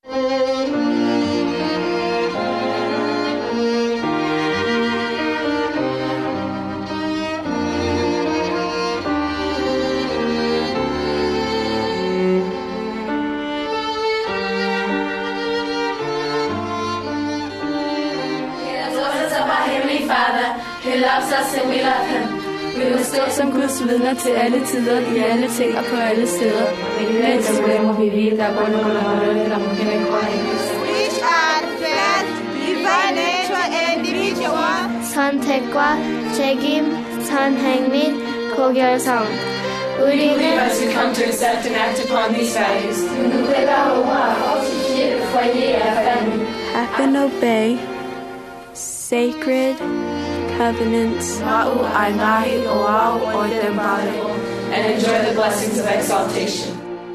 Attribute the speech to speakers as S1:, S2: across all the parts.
S1: He loves us and we love him. Vi må stå som Guds vidner til alle tider, i alle ting og på alle steder. Mens må vi vide, der går nogen, der må kende
S2: Which are felt by nature individual.
S3: 선택과 책임, 선행및 고결성. 우리는
S1: to come to accept and act upon these values. Nous préparons à fortifier le foyer et la famille.
S4: Act and obey sacred covenants.
S1: And enjoy the blessings of exaltation.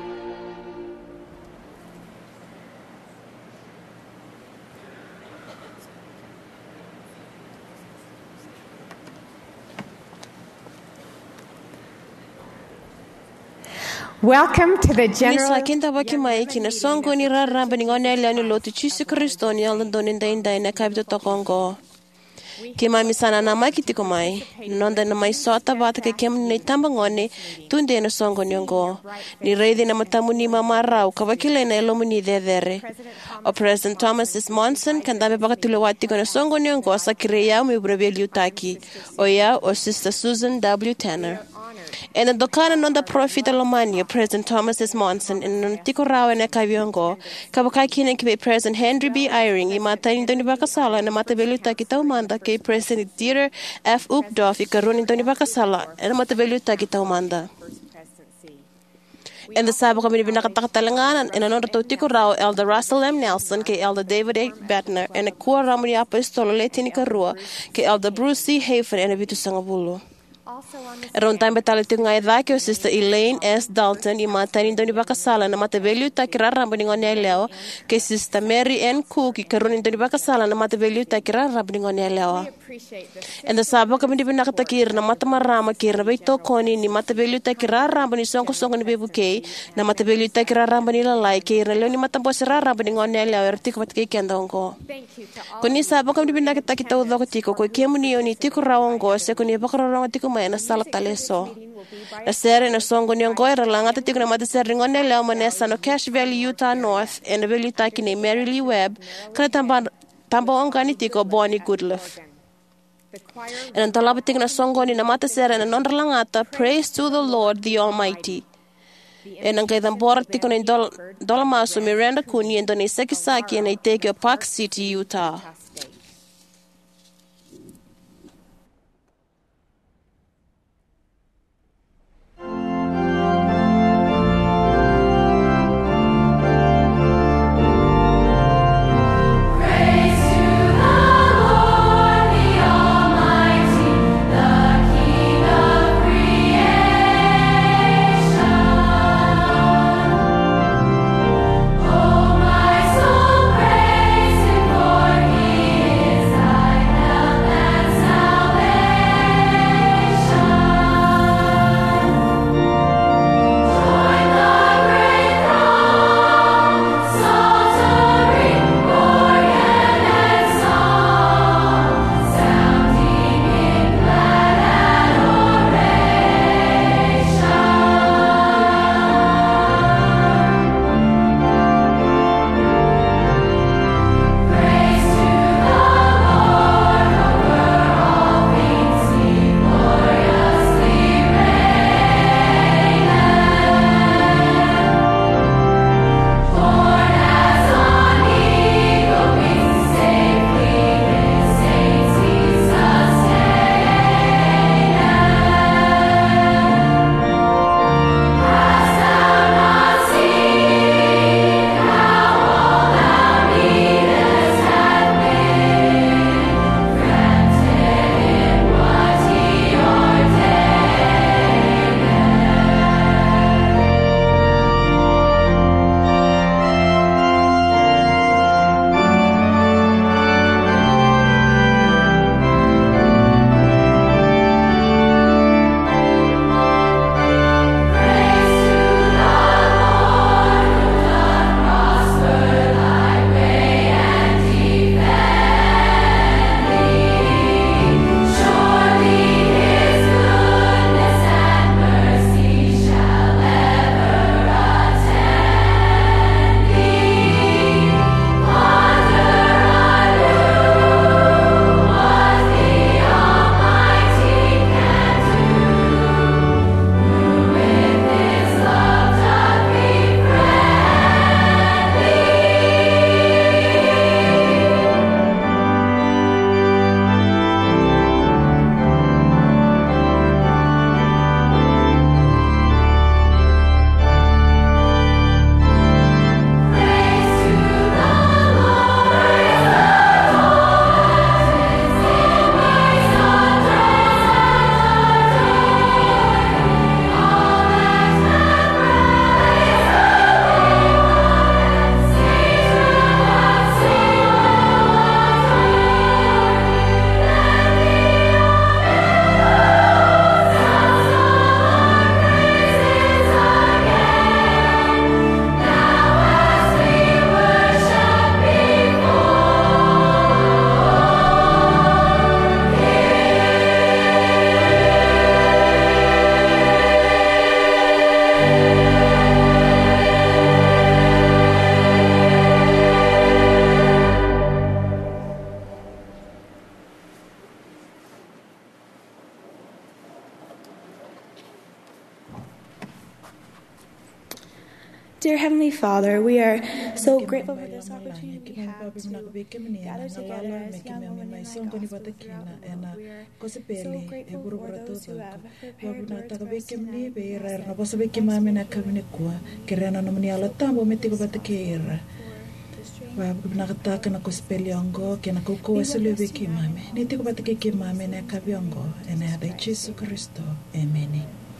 S2: Welcome to the general.
S5: Nisakinta bakimai kina songo ni raramba ni ngone lani lotu chisi Kristo ni alondoni ndai na kabito tokongo. Kima misana na makitiko mai nonda na mai sota bata ke kem ni tamba ngone tunde na songo nyongo ni reidi na matamu ni mamarau kabakile na elomu ni dedere. O President Thomas S. Monson kandabe bakatulo wati kona songo nyongo sa kireya mi breveli utaki o ya o Sister Susan W. Tanner. En the dokana non da profita lomania President Thomas S. Monson en non tiko rawa na kabiongo kabaka kine kibe President Henry B. Eyring I mata indoni bakasala na mata beluta kita umanda ke President Dieter F. Uchtdorf I karuni indoni bakasala na mata beluta kita umanda. En the sabo kami binakatalanganan en non to tiko rawa Elder Russell M. Nelson ke Elder David A. Bettner en a kuwa ramuni apostolo letini karua ke Elder Bruce C. Hafen en a bitu sangabulo. Around time betale tunga edake o Sister Elaine S. Dalton I mata ni doni bakasala na mata value ta kiraramba ni ngone leo ke Sister Mary N. Cook I karuni doni bakasala na mata value ta kiraramba ni ngone leo. And the sabo kami di binakatakir na mata marama kir na beito koni ni mata value ta kiraramba ni songo ni bebuke na mata value ta kiraramba ni lalai kir na leo ni mata boss raramba ni ngone leo ertiko matke kendongo. Kuni sabo kami di binakatakita udoko tiko ko kemu ni oni tiko rawongo se kuni bakararongo tiko mai na sala taleso. Na sere na songo ni ongo era langata tiko na mata sere ngone leo manesa no Cache Valley, Utah North and na value ta kine Mary Lee Webb kana tamba ongani tiko Bonnie Goodliff. And ang talabating na songo ni namata sera na nonralangata, praise to the Lord the Almighty. And ang kaitang borati ko na dolamaso Miranda Kuni and Donay Sekisaki and I take a Park City, Utah.
S1: Oh, my soul, praise Him, for He
S4: Dear Heavenly Father, we are so grateful for this opportunity we have to gather together as young women in the gospel throughout the world. We are so grateful for those who have prepared, Lord, to receive
S6: nakataka na kuspeliongo kena kuko sulubi kimame niti ko batike kimame na kabiongo ena ya Yesu Kristo amen.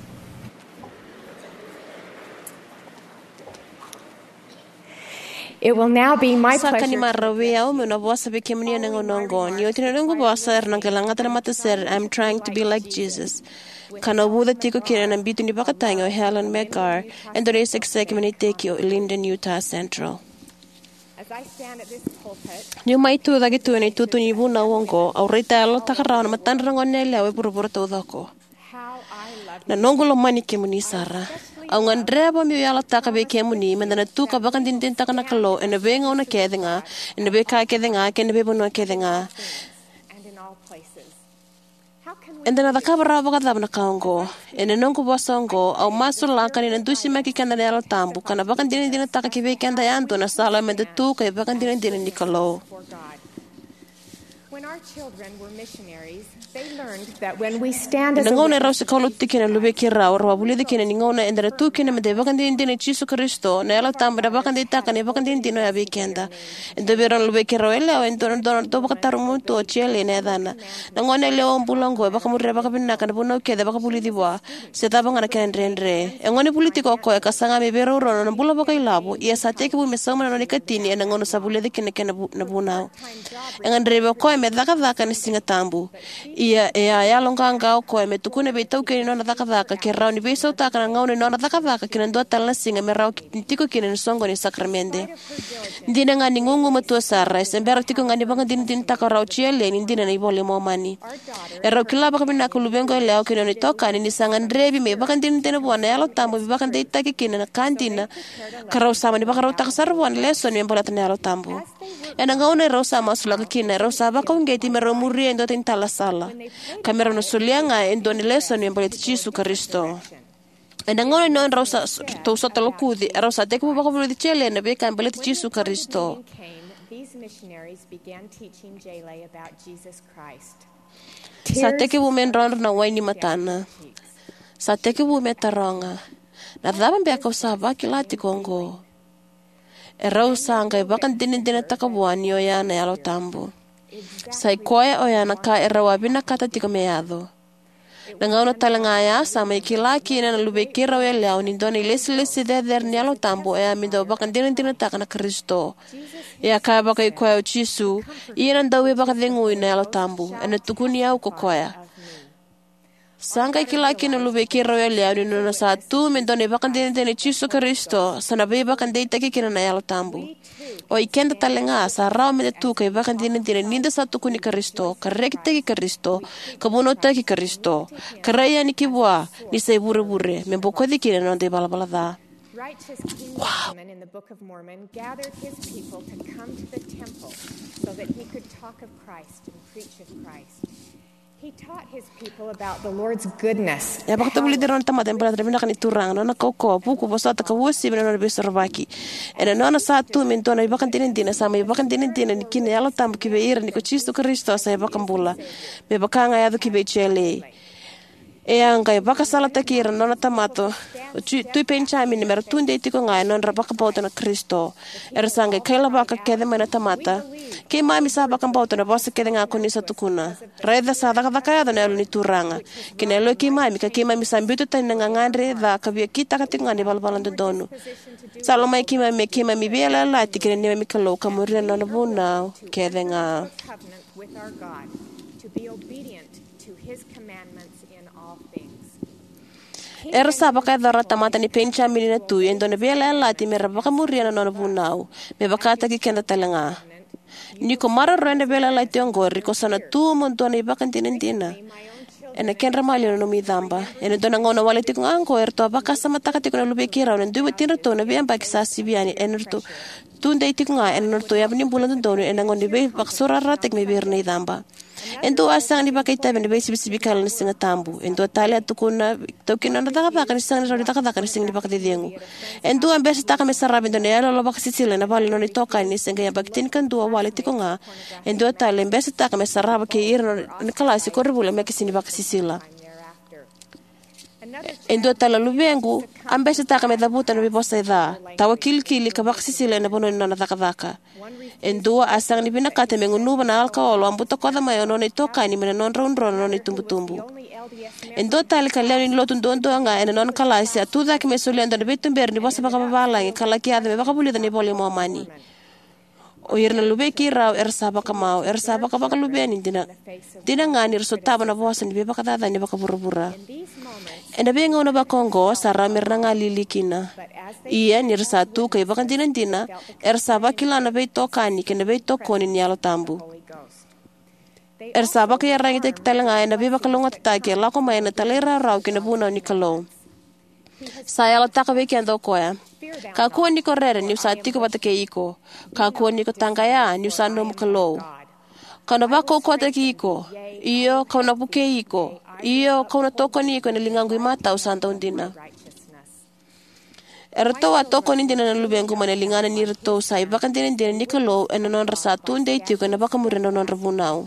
S2: It will now be my
S5: Sakani
S2: pleasure.
S5: marawea o mena bosa be kemni na ngonongo ni otine ngo bosa na galanga tana mataser. I'm trying to be like Jesus. Kana wuda tiko kina na bitu ni bakatango Helen Megar and the race executive tekio Linden Utah Central.
S2: As I stand at this pulpit,
S5: Ni mai tu dagi tu ni tu ni buna wongo au rita lo takarana matandra ngonele au purupura tu dako.
S2: how I love
S5: Na nongolo mani kemuni sara. Au ngandreba mi yala taka be kemuni mendana tu ka bakan din tin taka na kalo ena be ngona kedenga ena be ka kedenga kena be bono kedenga.
S2: and in all places. How can we
S5: And then the cabra bogada na kaongo ena nongo bosongo au maso lankani na dusi maki kanda na tambu kana bakan din din taka ki be kanda yanto na sala menda tu ka bakan din din ni kalo.
S2: for God? When our children were missionaries, they learned that when we stand as a
S5: Nangona
S2: witness,
S5: rausi kaulo tikina lube kira or wabuli dikina ningona endara tu kina mede bakan din din Jesu Kristo na ela tamba da bakan din taka ne bakan din din ya be kenda endo beron lube kira ele o endo don do bakataru muto chele ne dana nangona le o mbulongo bakamure bakabina kana buno kede bakabuli diwa se taba ngana kendrendre engoni politiko ko kasanga me bero ro no mbulo bakai labo ia sateke bu mesama no nikatini nangona sabule dikina kena na bunao engandre ko me daka ni singa tambu ia ya longanga ko me tukune be tauke no na daka ke rauni be so taka na ngone no na daka kina ndo tala singa me rau tiko kina songo ni sakramente ndina ngani ngungu matu sara sembera tiko ngani banga din taka rau chiele ni ndina na ibole mo mani rau kila baka bina kulubengo leo kina ni toka ni sanga ndrebi me baka din bona ya lo tambu be baka de taki kina na kantina karau sama ni baka rau taka sarwan leso ni mbola tana ya lo tambu ena ngone rau sama sulaka kina rau saba ngeti mero muri endo tintala sala kamera no solianga endo ni leso ni mbole Jesu Kristo enda ngone non rosa to sa talokudi rosa te ko bako bule chele na be kan mbole Jesu Kristo
S2: these missionaries began teaching Jaylee about Jesus Christ.
S5: sa te ke bumen ron na waini matana sa te ke bume taronga na daba be ko sa ba kilati kongo rosa ngai bakan dinin takabuani o ya na yalo tambo sai koe o yana ka rawa bina kata tika meado. Nangauna talanga ya sama ikilaki na lube kira o leo ni doni lesi der ni alo tambo e amido bakan din taka na Kristo. Ya ka baka koe o Jesu ina ndawe baka dengu ina alo tambo ena tukuni au kokoya. Sanga ikilaki na lube kira o leo ni nona sa tu me doni bakan din Jesu Kristo sana be bakan de taki kina na alo tambo. O ikenda talenga sa rao me tu kai bakan din ninda sa tukuni Kristo karekte ki Kristo kabunota ki Kristo karaya ni kibwa ni sai bure me boko dikire no de balabala da.
S2: Righteous King Solomon in the Book of Mormon gathered his people to come to the temple so that he could talk of Christ and preach of Christ. He taught his people about the Lord's goodness.
S5: Ya bakta buli deron tama tempera trebina kan iturang no na koko puku bosa ta kawusi bena no besorbaki ena no na sa tu min to na bakan tinin sama bakan tinin ni kine yalo tam ki beira ni ko Kristo Kristo sa bakan bula me bakanga ya do ki be chele e angai baka sala takira no na tamato tu penchami ni mer tunde tiko ngai non rabaka bauta na Kristo sanga kaila baka kede mana tamata ke mami sa baka bauta na bosa kede nga ko ni sa tukuna reda sa daka ya na ni turanga kine lo ke mami sa mbitu tan nga ngandre da ka bia kita ka tinga ni balbalan do donu salo mai ke mami bela la tikire ni mami kalo ka muri no na buna kede nga
S2: Covenant with our God to be obedient to his commandments in all things.
S5: Sa baka dara tamata ni pencha milina tu endo ne bela lati me rabaka muriana no bunau me bakata ki kenda talanga ni ko mara rende bela lati ongori ko sana tu monto ni bakan tinentina ena kenra malio no mi damba ena dona ngona wale tik ango erto baka sama takati ko lube kira no ndu tinra to na biamba ki sasi biani enerto tunde tik nga enerto ya ni bulan do ena ngoni be baksura ratek me berne damba Endo asang ni pakai tabe ni besi bikal ni singa tambu. Endo tali atukuna tokina na taka ni sang ni taka ni sing ni pakai diengu. Endo ambes taka mesarab endo ne lo bakasi sila na bali no ni toka ni singa ya bakitin kan dua wale tikonga. Endo tali ambes taka mesarab ke ir ni kalasi korbule me kisini bakasi sila. Endo tala lubengu ambes taka me dabuta no biposa ida. Tawa kili ka bakasi sila na bono na taka. Endo asang ni binakate mengunuba na alkaolo ambuto koda mayo no ni toka ni mena non ronro no ni tumbu. Endo tali kaleo ni lotun dondo nga ena non kalasi atuda ki mesuli ando ni bitumber ni bosa baka babala ngi kalaki ade me baka bulida ni boli mo mani. O irna lube ki rao ersa baka lube ni dina ngani rso taba na bosa ni baka dada ni baka burubura. Enda benga una bakongo sara mirna ngalili kina. Iya ni rsa tu kay baka dina ersa bakila na bay tokani kena bay tokoni ni alo tambu. Ersa baka yarang ite kitalanga ena bay baka lungat taki lako may na talera rao kina buna ni kalo. Saya lo taka bay kendo koya. Kakuha ni ko rere ni usa tiko bata ke iko. Kakuha ni ko tangaya ni usa no mukalo. Kana bako ko ta iko. Iyo kauna buke iko. Iyo kauna toko ni ko na lingangu mata usanta undina. Erto wa toko ni dina na lubengu mana lingana ni rto sai baka dina ni kalo ena non rasa tunde tiko na baka murena non rabunau.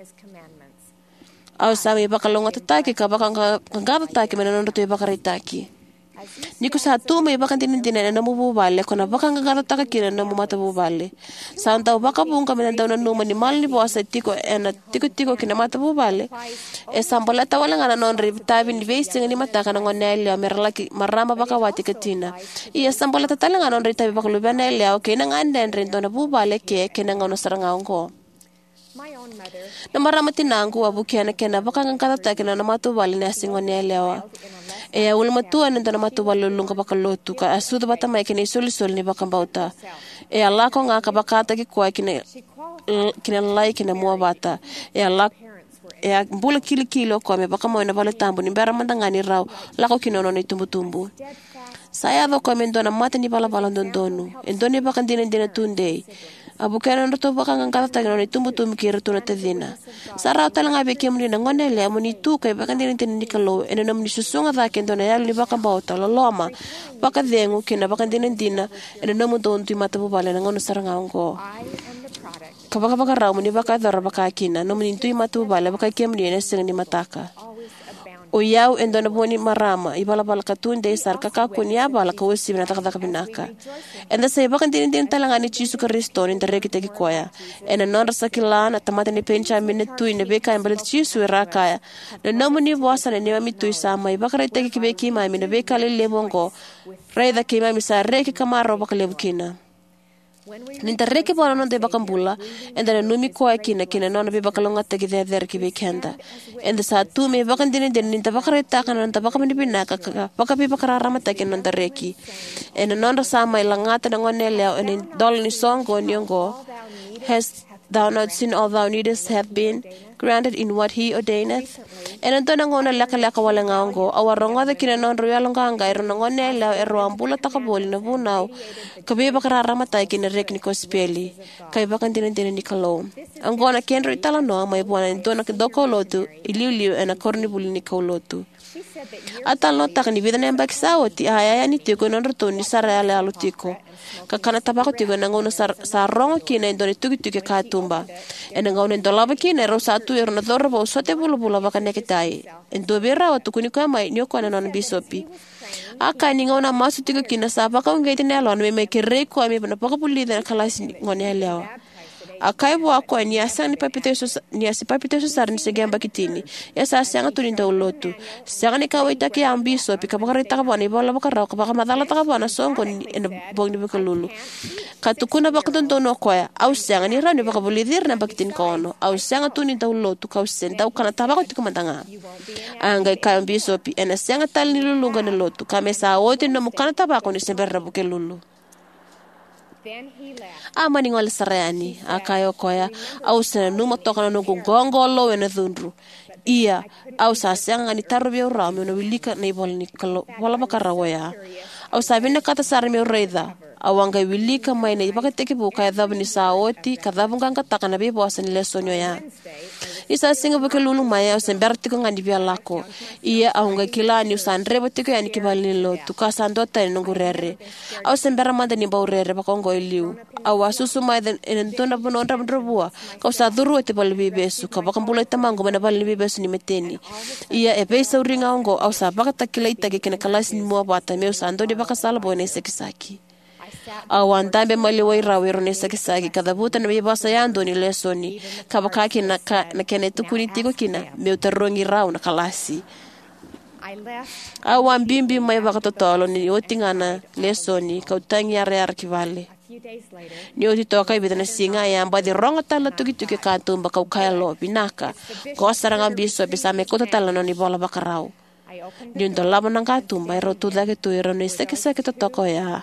S5: Au sami baka longa tataki ka baka ngata taki mana non rto baka ritaki. Niko sa tu may baka dinin na mububale kona baka ngagata taka kina na mumata bubale. Sa antaw baka buong kami nandaw na numa ni mal ni bosa tiko tiko kina mata bubale. E sambola tawala nga na non rib tabi ni vesting ni mata ka ng onelio merlaki marama baka wati katina. Iya sambola tatala nga non rib tabi baka lubian nelio kina nga anden rin na bubale kina nga sarangawang ko. Na marama tinangku abu kena baka ngagata taka na mata bubale na singon nelio. E ulma tua nento na matu balulung ka bakalotu ka asudo bata mai kini soli ni bakambauta. E ala ko nga ka bakata ki kwa kina lai kina mua bata. E ala bula kilo ko me baka mo na bala tambu ni bara mandangani raw lako kinono ni tumbu. Saya do ko mendo na mata ni bala dondonu. Endoni baka dina tunde. Abu kena ndoto baka ngangkata tagino ni tumbu kira tuna tadina. Sarau talanga beki amuni na ngonele amuni tu kay baka dina ni kalo ena namni susunga da kendo na yali baka bauta loloma baka dengu kina baka dina ena namu dontu mata bubale na ngono saranga ongo. Kabaka raw muni baka dara baka kina namni tu mata bubale baka kemni na sing ni mataka. O yau endo na boni marama ibala bala katunde sar kakakun ya bala kawsi na takada kabinaka. Enda sa baka din talanga ni Jesu Kristo ni dareki teki koya. Ena non rasa kilana tamata ni pencha minutu ni beka en balit Jesu rakaya. Na namu ni bosa ni mami tu sama ibaka teki kibeki mami na beka le lebongo. Raida ki mami sa reki kamaro baka lebukina. Ninta reki bona non de bakambula enda na numi koa kina non be bakalonga tegi der ki bekenda. Enda sa tu me bakan din ninta bakareta kana ninta bakamani binaka baka be bakararama teki non ta reki. Ena non rasa mai langata na ngonele en dol ni songo nyongo. Has thou not seen all thou needest have been granted in what he ordaineth? En ento na ngona laka wala ngaongo awaronga de kina non royalonga ero na ngonele ero ambula takaboli na bunau kabe bakararama teki na rek ni kospeli kay bakan din ni kalo. Ang gona kenro itala no may buwana ento na doko lotu iliu en akornibuli ni kaulotu. Atal no tak ni vida na baksawo ti ayaya ni tiko non roto ni sarale alutiko. Kakana tabako tiko na ngono sarongo kina ento ni tuki katumba. En ngono ento laba kina ero satu ero na dorra bo sote bulu baka nekitai. Ento bera watu kuni kwa mai nyoko na non bisopi. Aka ni ngona masu tiko kina sapa ka ngeti nelo me kere ko me na paka puli na kalasi ngone leo. Akai bo ako ni asang ni asipapiteso sar ni segamba kitini. Esa asanga tuninta ulotu. Sanga ni kawita ki ambiso pika bakarita ka bani bola bakaraw ka baka madala ta ka bana songo ni bong ni bakalulu. Katukuna bakatontono koya. Au sanga ni rani baka bulidir na bakitin kono. Au sanga tuninta ulotu ka usenta ukana tabako tikumandanga. Angai ka ambiso pi ena sanga tal ni lulunga ni lotu. Kamesa wote no mukana tabako ni semberra buke lulu. Ama ni ngol sarani akayo koya au sana numa toka na nungu gongolo wena dhundru iya au sa sanga ni tarbi urame no wilika na ibol ni kalo wala bakara waya au sabina kata sarmi ureida awanga wilika mai na ibaka teki buka ya dhabni saoti kadhabunga ngata kana bibo asan lesonyo ya Isa singa beke lulu maya o semberti ko ngani bia lako. Ia aunga kilani usan rebo tiko yani kibalin lo tuka sandota nungu rere. Au sembera manda ni bau rere bakongo iliu. Au asusu mai den enentona bononra mdrobua. Kau sa duru te balbi besu ka bakambula tamango mana balbi besu ni meteni. Ia e pesa uringa ongo au sa bakata kilaita ke kena kalasi ni mua bata meu sando ni bakasala bone sekisaki. Au andambe maliwai rawero ne sakisaki kada buta na basa yando ni lesoni kabakaki na kene tukuni tiko kina meu tarongi raw na kalasi. Au ambimbi mai bakatotolo ni otingana lesoni kautangi are kivale. Ni oti toka ibita na singa ya ambadi ronga tala tuki katumba kaukaya lo binaka ko saranga biso bisa me kota tala no ni bola bakarau. Ni ndo lama nang katumba ero tudake tu ero ni sekisaki totoko ya.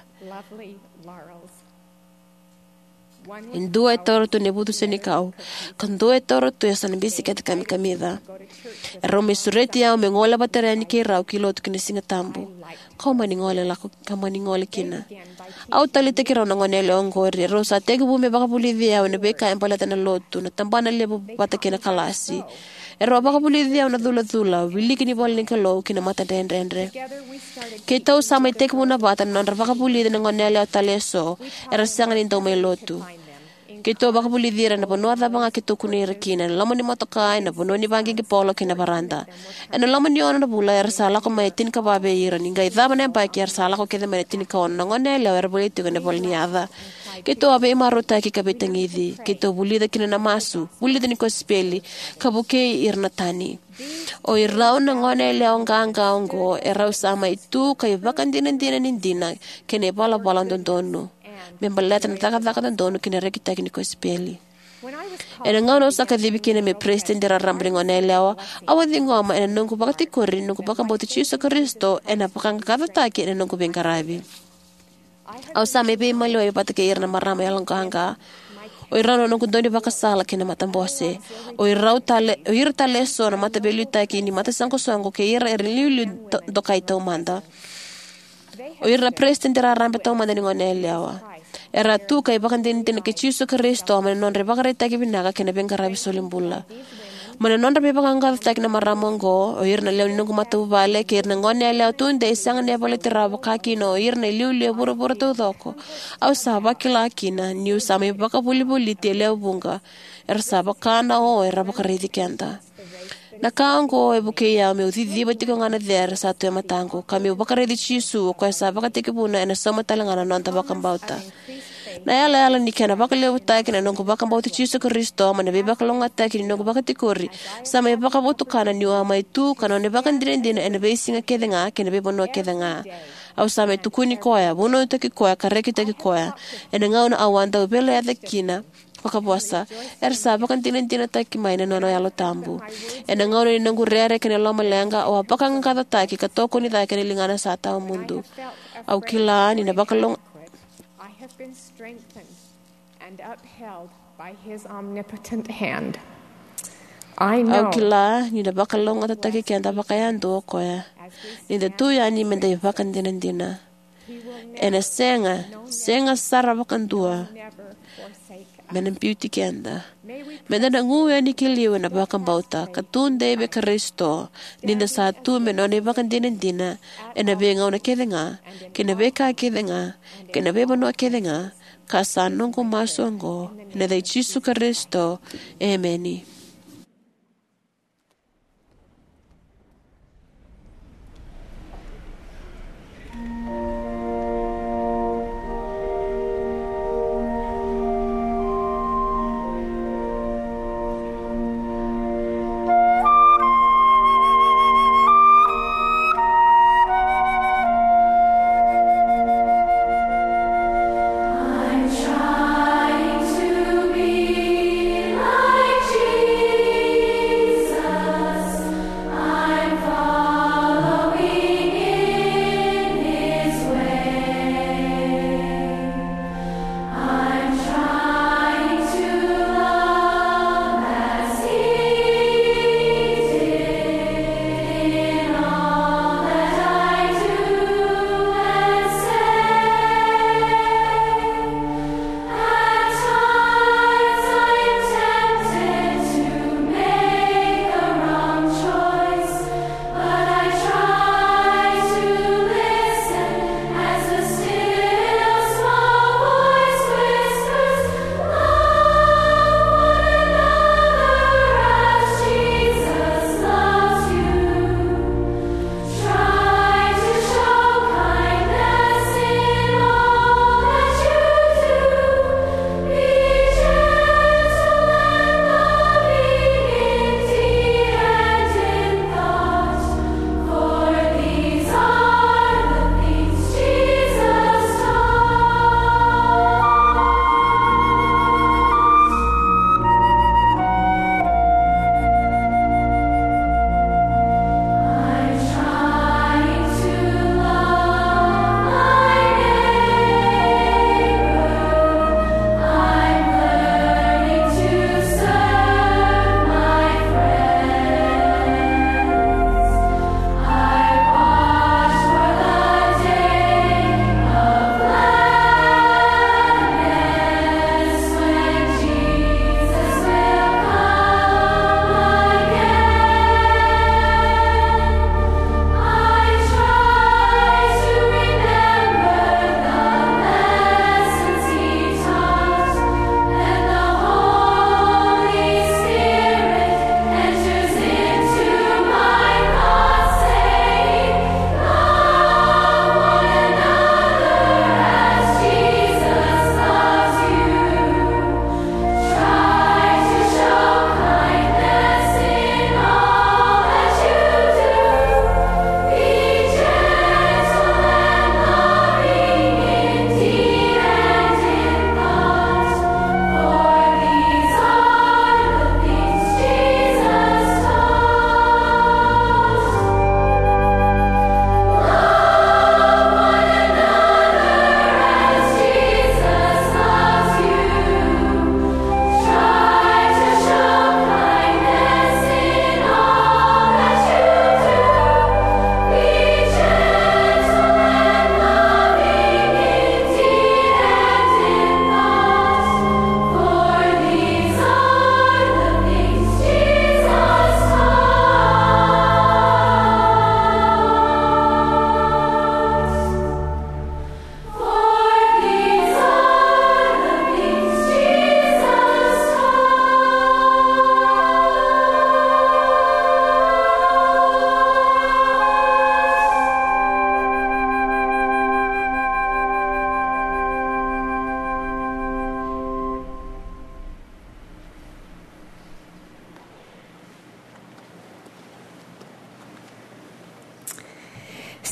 S5: In dua toro tu nebutu senikau, kan dua toro tu yasan bisi kata kami kamida. Ero mesureti ya mengola baterani ke rau kilo tu kini singa tambu. Kau maningole lako, kau maningole kina. Au tali te kira nangone leong gori, ero sa tegu bume baka puli dia wane beka empala tana lotu, na tambana lebu bata kina kalasi. Ero baka puli dia wana dhula, wili kini bol nika lo kina mata dendre. Kita usama tegu muna bata nandra baka puli dia nangone leo taleso, ero sangan into me lotu. Kita baka puli dia na pono ada banga kita kuni rekina, lama ni matokai na pono ni bangi ki polo kina baranda. Eno lama ni ona na bula ero sala ko maitin ka babe ira, ninga idama na mpaki ero sala ko kede maitin ka ona nangone leo ero buli tuka ne bol ni ada. Kita abe marota ki kabetangidi, kita bulida kina na masu, bulida ni ko speli, kabuke irna tani. O irao na ngone leo nganga ongo, erao sama itu kayo bakan dina, kene bala dondonu. Membalata na taka dondonu kine rekita kini ko speli. Ena ngano saka dibi kine me president dira rambling ngone leo, awadi ngoma ena nungu baka tikuri, nungu baka mboti Yesu Kristo, ena pakanga katataki ena nungu bengkarabi. Au sa me be malo e pata ke irna marama ya langanga. O irano no kundoni baka sala kina matambose. O irau tale o ir tale so na mata beluta ki ni mata sanko songo ke ira liu do kai tau manda. O irna president ra rambe tau manda ni ngone lewa. Era tu kai baka tin ke Yesu Kristo men non re baka reta ki binaga kina bengara bisolimbula. Mana non rabe baka ngal tak na maramongo o irna leo nungu mata bale ke irna ngone leo tunde isang ne bale tirabo kaki no irna liu buru tu doko au saba kila kina niu sami baka buli te leo bunga saba kana o era baka ridi kenda na kango e buke ya me udidi batiko ngana der sa tu matango kami baka ridi chisu ko saba ka teke buna ena sama talangana non tabaka bauta. Na yala ni kena baka leo taki na nungu baka mbauti Yesu Kristo mana be baka longa taki ni nungu baka tikuri sama e baka botu kana ni wa mai tu kana ne baka ndina ena be singa kedenga kena be bono kedenga au sama e tukuni koya bono taki koya kareki taki koya ena ngauna awanda ubele ya kina baka bosa sa baka ndina taki mai na nono yalo tambu ena ngauna ni nungu rere kena loma lenga o baka ngata taki katoko ni taki ni lingana sa tao mundu au kila ni na baka longa
S2: been strengthened and upheld by his omnipotent hand. I know.
S5: Aukila ni da baka longa tataki kenda baka yando koya. Ni da tuya ni menda baka ndina. Ena senga sara baka ndua. Mena beauty kenda. Mena na nguya ni kiliwe na baka bauta. Katunde be Kristo. Ninda satu menone baka ndina. Ena be ngauna kedenga. Kena be ka kedenga. Kena be bano kedenga. Kasanongo masongo. Ena da Yesu Kristo. Ameni.
S1: I'm trying to be like Jesus.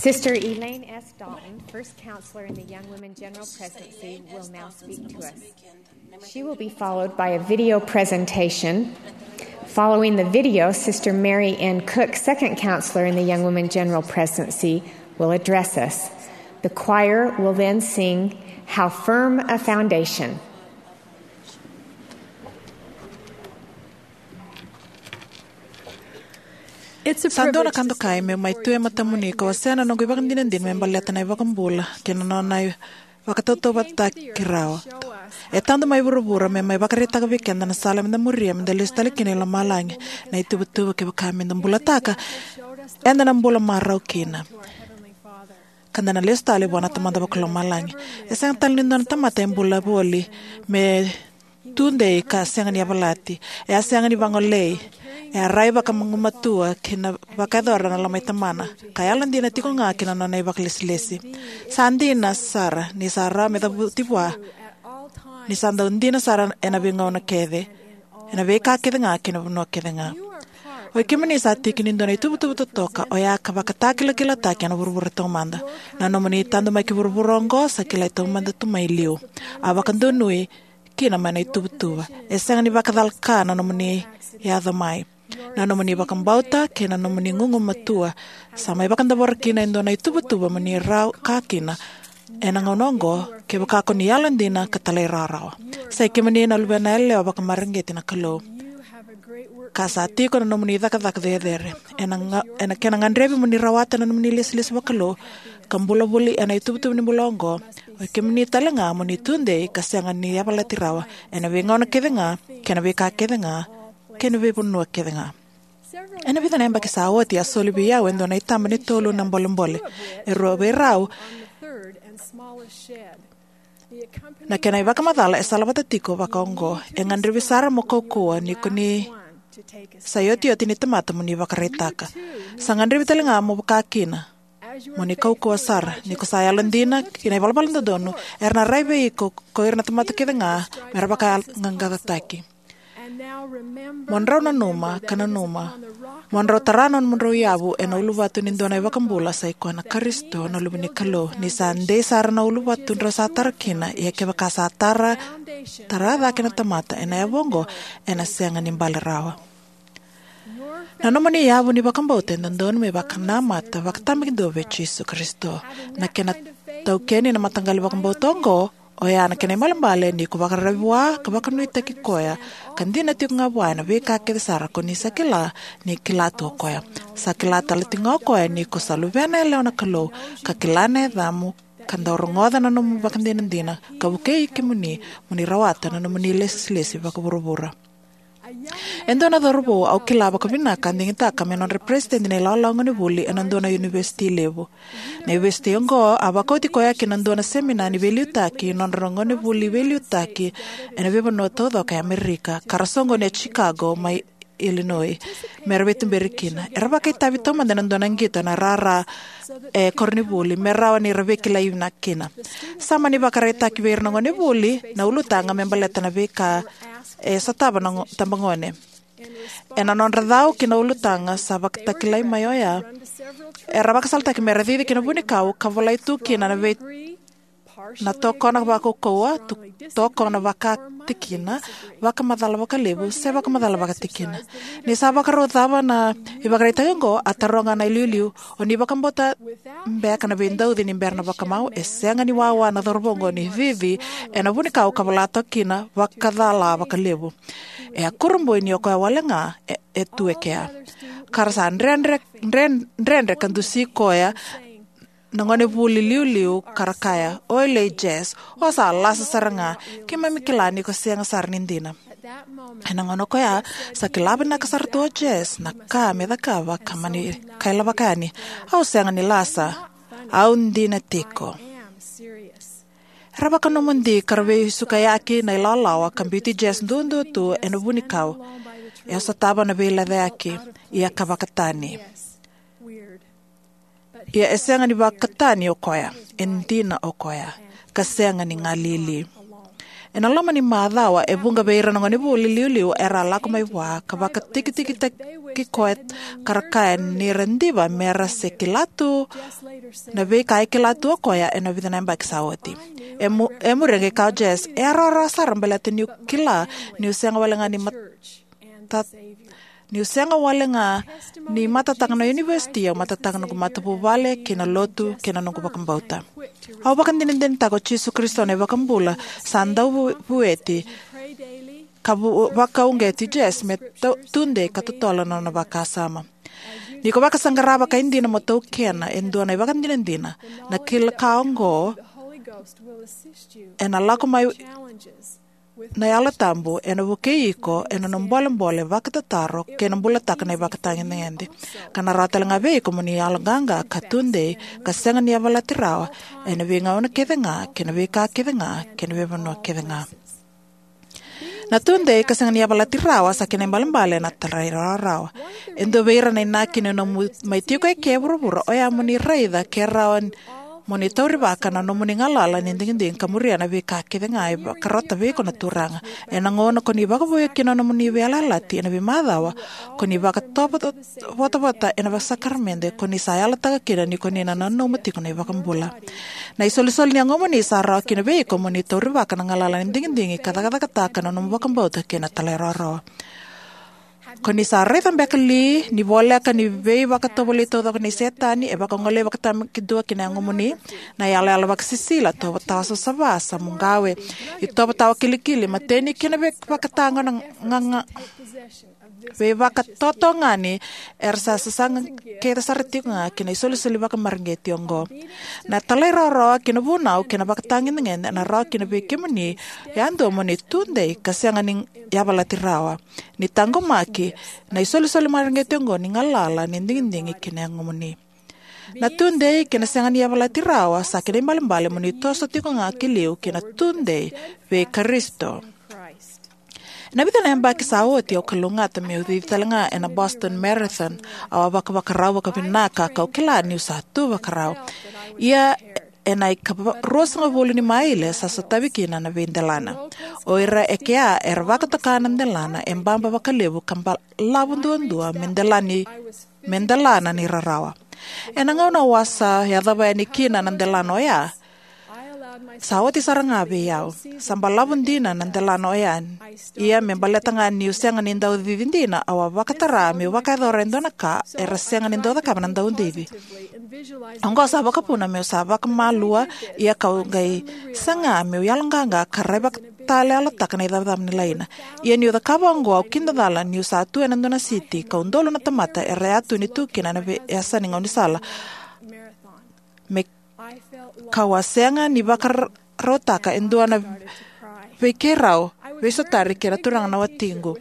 S2: Sister Elaine S. Dalton, first counselor in the Young Women General Presidency, will now speak to us. She will be followed by a video presentation. Following the video, Sister Mary N. Cook, second counselor in the Young Women General Presidency, will address us. The choir will then sing How Firm a Foundation.
S6: Sandona kanto kai me mai tue matamuni ko sena no gibang dinendin me baleta na ibakambula kinanonay wakatoto bata kirao. Etando mai burubura me mai bakarita ka weekend na sala me na muria me dalis tali kinila malang na itubutuba ke bakami na bulataka enda na bula marau kina. Kanda na lista ali bona tamanda baklo malang. Esang talindon tamata embula boli me tunde ka sengan ya balati. E asengan ni bangolei. E araiba ka mangumatua kina bakadora na lamay tamana. Kaya lang din na tiko nga kina nanay baklislesi. Sandi na Sara, ni Sara me tabutipwa. Ni sanda undi na Sara enabingaw na kede. Enabe ka kede nga kina buno kede nga. O kimani sa tikin indo na itubutubuto toka o ya kabakatakila kila taki na burubura tomanda. Na nomani tando may kiburuburongo sa kila tomanda tumailiw. Abakando nui kina man itubutuba. Esang ni bakadalka na nomani yadamay. Na nomani bakambauta kina nomani ngungumatua. Sa may bakandabor kina indo na itubutuba mani raw kakina. Enangonongo ke bakako ni yalan dina katalay raraw. Sa ikimani na lubanele o bakamaringgiti na kalo. Kasati ko na nomani dakadak dedere. Ena kenangandrebi muni rawata na nomani lis bakalo. Kambula buli ena itubutuba ni bulongo. O ikimani talanga muni tunde kasi ang ni yabalatirawa. Ena bingaw na kede nga, kena bika kede nga, kena bipunua kede nga. Ena bita na yamba kisawa ti asoli biyaw endo na itama ni tolo ng bolombole. Ero biraw na kena ibaka madala esalabata tiko bakaongo. Engan ribisara mo kukua ni kuni sayoti-yoti ni tamata mo ni bakaritaka. Sangan ribitalinga mo bakakina. Muni kukua sara ni kusayalandina kina ibalbalanda dono. Erna raibe iko ko erna tamata kida nga merabaka ngangagataki. Monraw na numa, kana numa. Monraw taranon monraw yabu ena ulubatu nindo na ibakambula sa iko na Karisto na lubini kalo. Ni sande sara na ulubatu nra sa tarakina iya kebaka sa tarada kina tamata ena yabongo ena sianga nimbalarawa. Nanomani yabu ni bakambauten nandon me bakanamata bakatamig dobe Jesu Kristo. Na kena taukeni na matanggali bakambautongo o ya na kena malambale ni ko bakarabwa ka bakanuita kikoya kandi na tiyo nga buwan na bika kidasara ko ni sakila ni kilato koya sakila talatinga koya ni ko salubena leo na kalo kakilane damu kanda orongoda na nomu bakandinandina kabukei kimuni muni rawata na nomuni leslesi bakaburubura. Endo na dorbo au kilaba kabina kandingita kami non representant ni lalango ni buli anando na university level. Na university ngo abakoti koya kinando na seminar ni veliutaki non rongo ni buli veliutaki ena bebo no todo ka Amerika karasongo ni Chicago mai Illinois merbetu berikina erba kay tabi to man nando nangito na rara kornibuli merawa ni rebekila yuna kina sama ni bakareta ki verno ni buli na ulutanga membaleta na beka sa taba ng tambangone. Ena non radao kinaulutanga sa baktakilay mayoya. Era bakasalta ki meredidi kinabunikaw kavalay tu kinanabit na toko na bako kowa toko na baka tikina baka madala baka lebu se baka madala baka tikina. Ni sa baka rotaba na ibagrita yungo ataronga na iliuliu o ni baka mbota mbeka na bindau din imberna baka mau esenga ni wawa na dorbongo ni vivi ena bunikaw kavalato kina baka dala baka lebu. E akurumbo ni oko walenga etuekea. Karasa ndrendre kandusi koya nangone buli liu karakaya oile jazz o sa lasa saranga kima mikilani ko siyang sarnindina. Nangono koya sa kilaban na kasarto jazz na kame da kava kamani kailabakani au siyang nilasa au ndina tiko. Rabaka nomundi karwe sukayaki na ilalawa kambiti jazz ndundo tu enubunikaw. E sa taba na bila dayaki iya kabakatani. Ia esenga ni bakatani okoya, endina okoya, kasenga ni ngalili. Enalama ni madhawa ebunga beira nangoni buli liuliu era lako mai wa kabaka tiki kikoet karakaen ni rendiva mera se kilatu na be kai kilatu koya ena vidana mbak sawati emu rege ka jes erora sarambelati ni kila ni usenga walenga ni ni usenga walenga ni matatang na university o matatang na kumatapu vale kina lotu kina nungu bakambauta au bakan din tago Jesu Kristo ne bakambula sandau bueti kabu bakaungeti jes me tunde katutola na bakasama ni ko bakasangaraba ka hindi na moto kena endo na bakan dina na kil kaongo ena lako mai na yala tambo ena bukeiko ena nombole vakatataro kena bulatak na bakatangin ngendi kana ratal ngabe ko muni yala ganga katunde kasenga ni avalatirawa ena vinga ona kedenga kena vika kedenga kena vevano kedenga na tunde kasenga ni avalatirawa sa kena mbalimbale na tarairawa endo veira na nakine no maitiko e kebruburo oya muni reida kerawan moni tauri bakana no muni ngalala ninding kamuria na vika kedenga karota viko na turanga ena ngona koni baka boyo kina no muni velala ti na vimadawa koni baka vota ena vasakarmende koni sayala taga kina ni koni na no mati koni baka mbula na isol ni ngomoni sara kina viko moni tauri bakana ngalala ninding kata kana no baka mbota kina taleraro koni sarre tambe kali ni bola kani vei bakatoboli to kani setani e bakongole bakatam kidua kina ngomuni na yala baksisila to bataso sabasa mungawe ito batawa kilikili mateni kina bakatanga nganga vei bakatotongani ersa sasang kera sartinga kina isoli bakamarngeti ongo na taleraro kina bunau kina bakatangin ngen na ro kina bekimuni yando moni tunde kasanganing yabalatirawa ni tango maki na isoli marangeti ongo ni ngalala ninding kina ngomuni na tunde kina sangan yabalatirawa sa kina mbalimbali moni toso tiko ngakiliu kina tunde ve Kristo na bita na mbaki saoti o kalungata me uditalanga ena Boston Marathon awa bakaraw kapinaka ka kila New South bakarao ia ena rosa nga volu ni maile sa sotabikina na vendelana oira ekea ervakatokana ndelana embamba bakalebu kamba labundua mendelana ni rarawa ena ngauna wasa yadaba ni kina nandelano ya sawati sarangabe yao sambalabundina nandelano yan ia membaletanga ni usenga nindaw vivindina awa bakatara me bakadorendona ka erasenga nindaw ka nandaw divi anggo sabaka puna me sabaka malua ia kaugai sanga me yalanganga kareba tale ala takana idabdam nilaina ia ni udakabongo kindadala ni usatu enandona city kaundolo na tamata ereatu ni tukina na esa ningonisala me kawasenga ni bakar rotaka enduana vekerao vesotari kera turang na watingu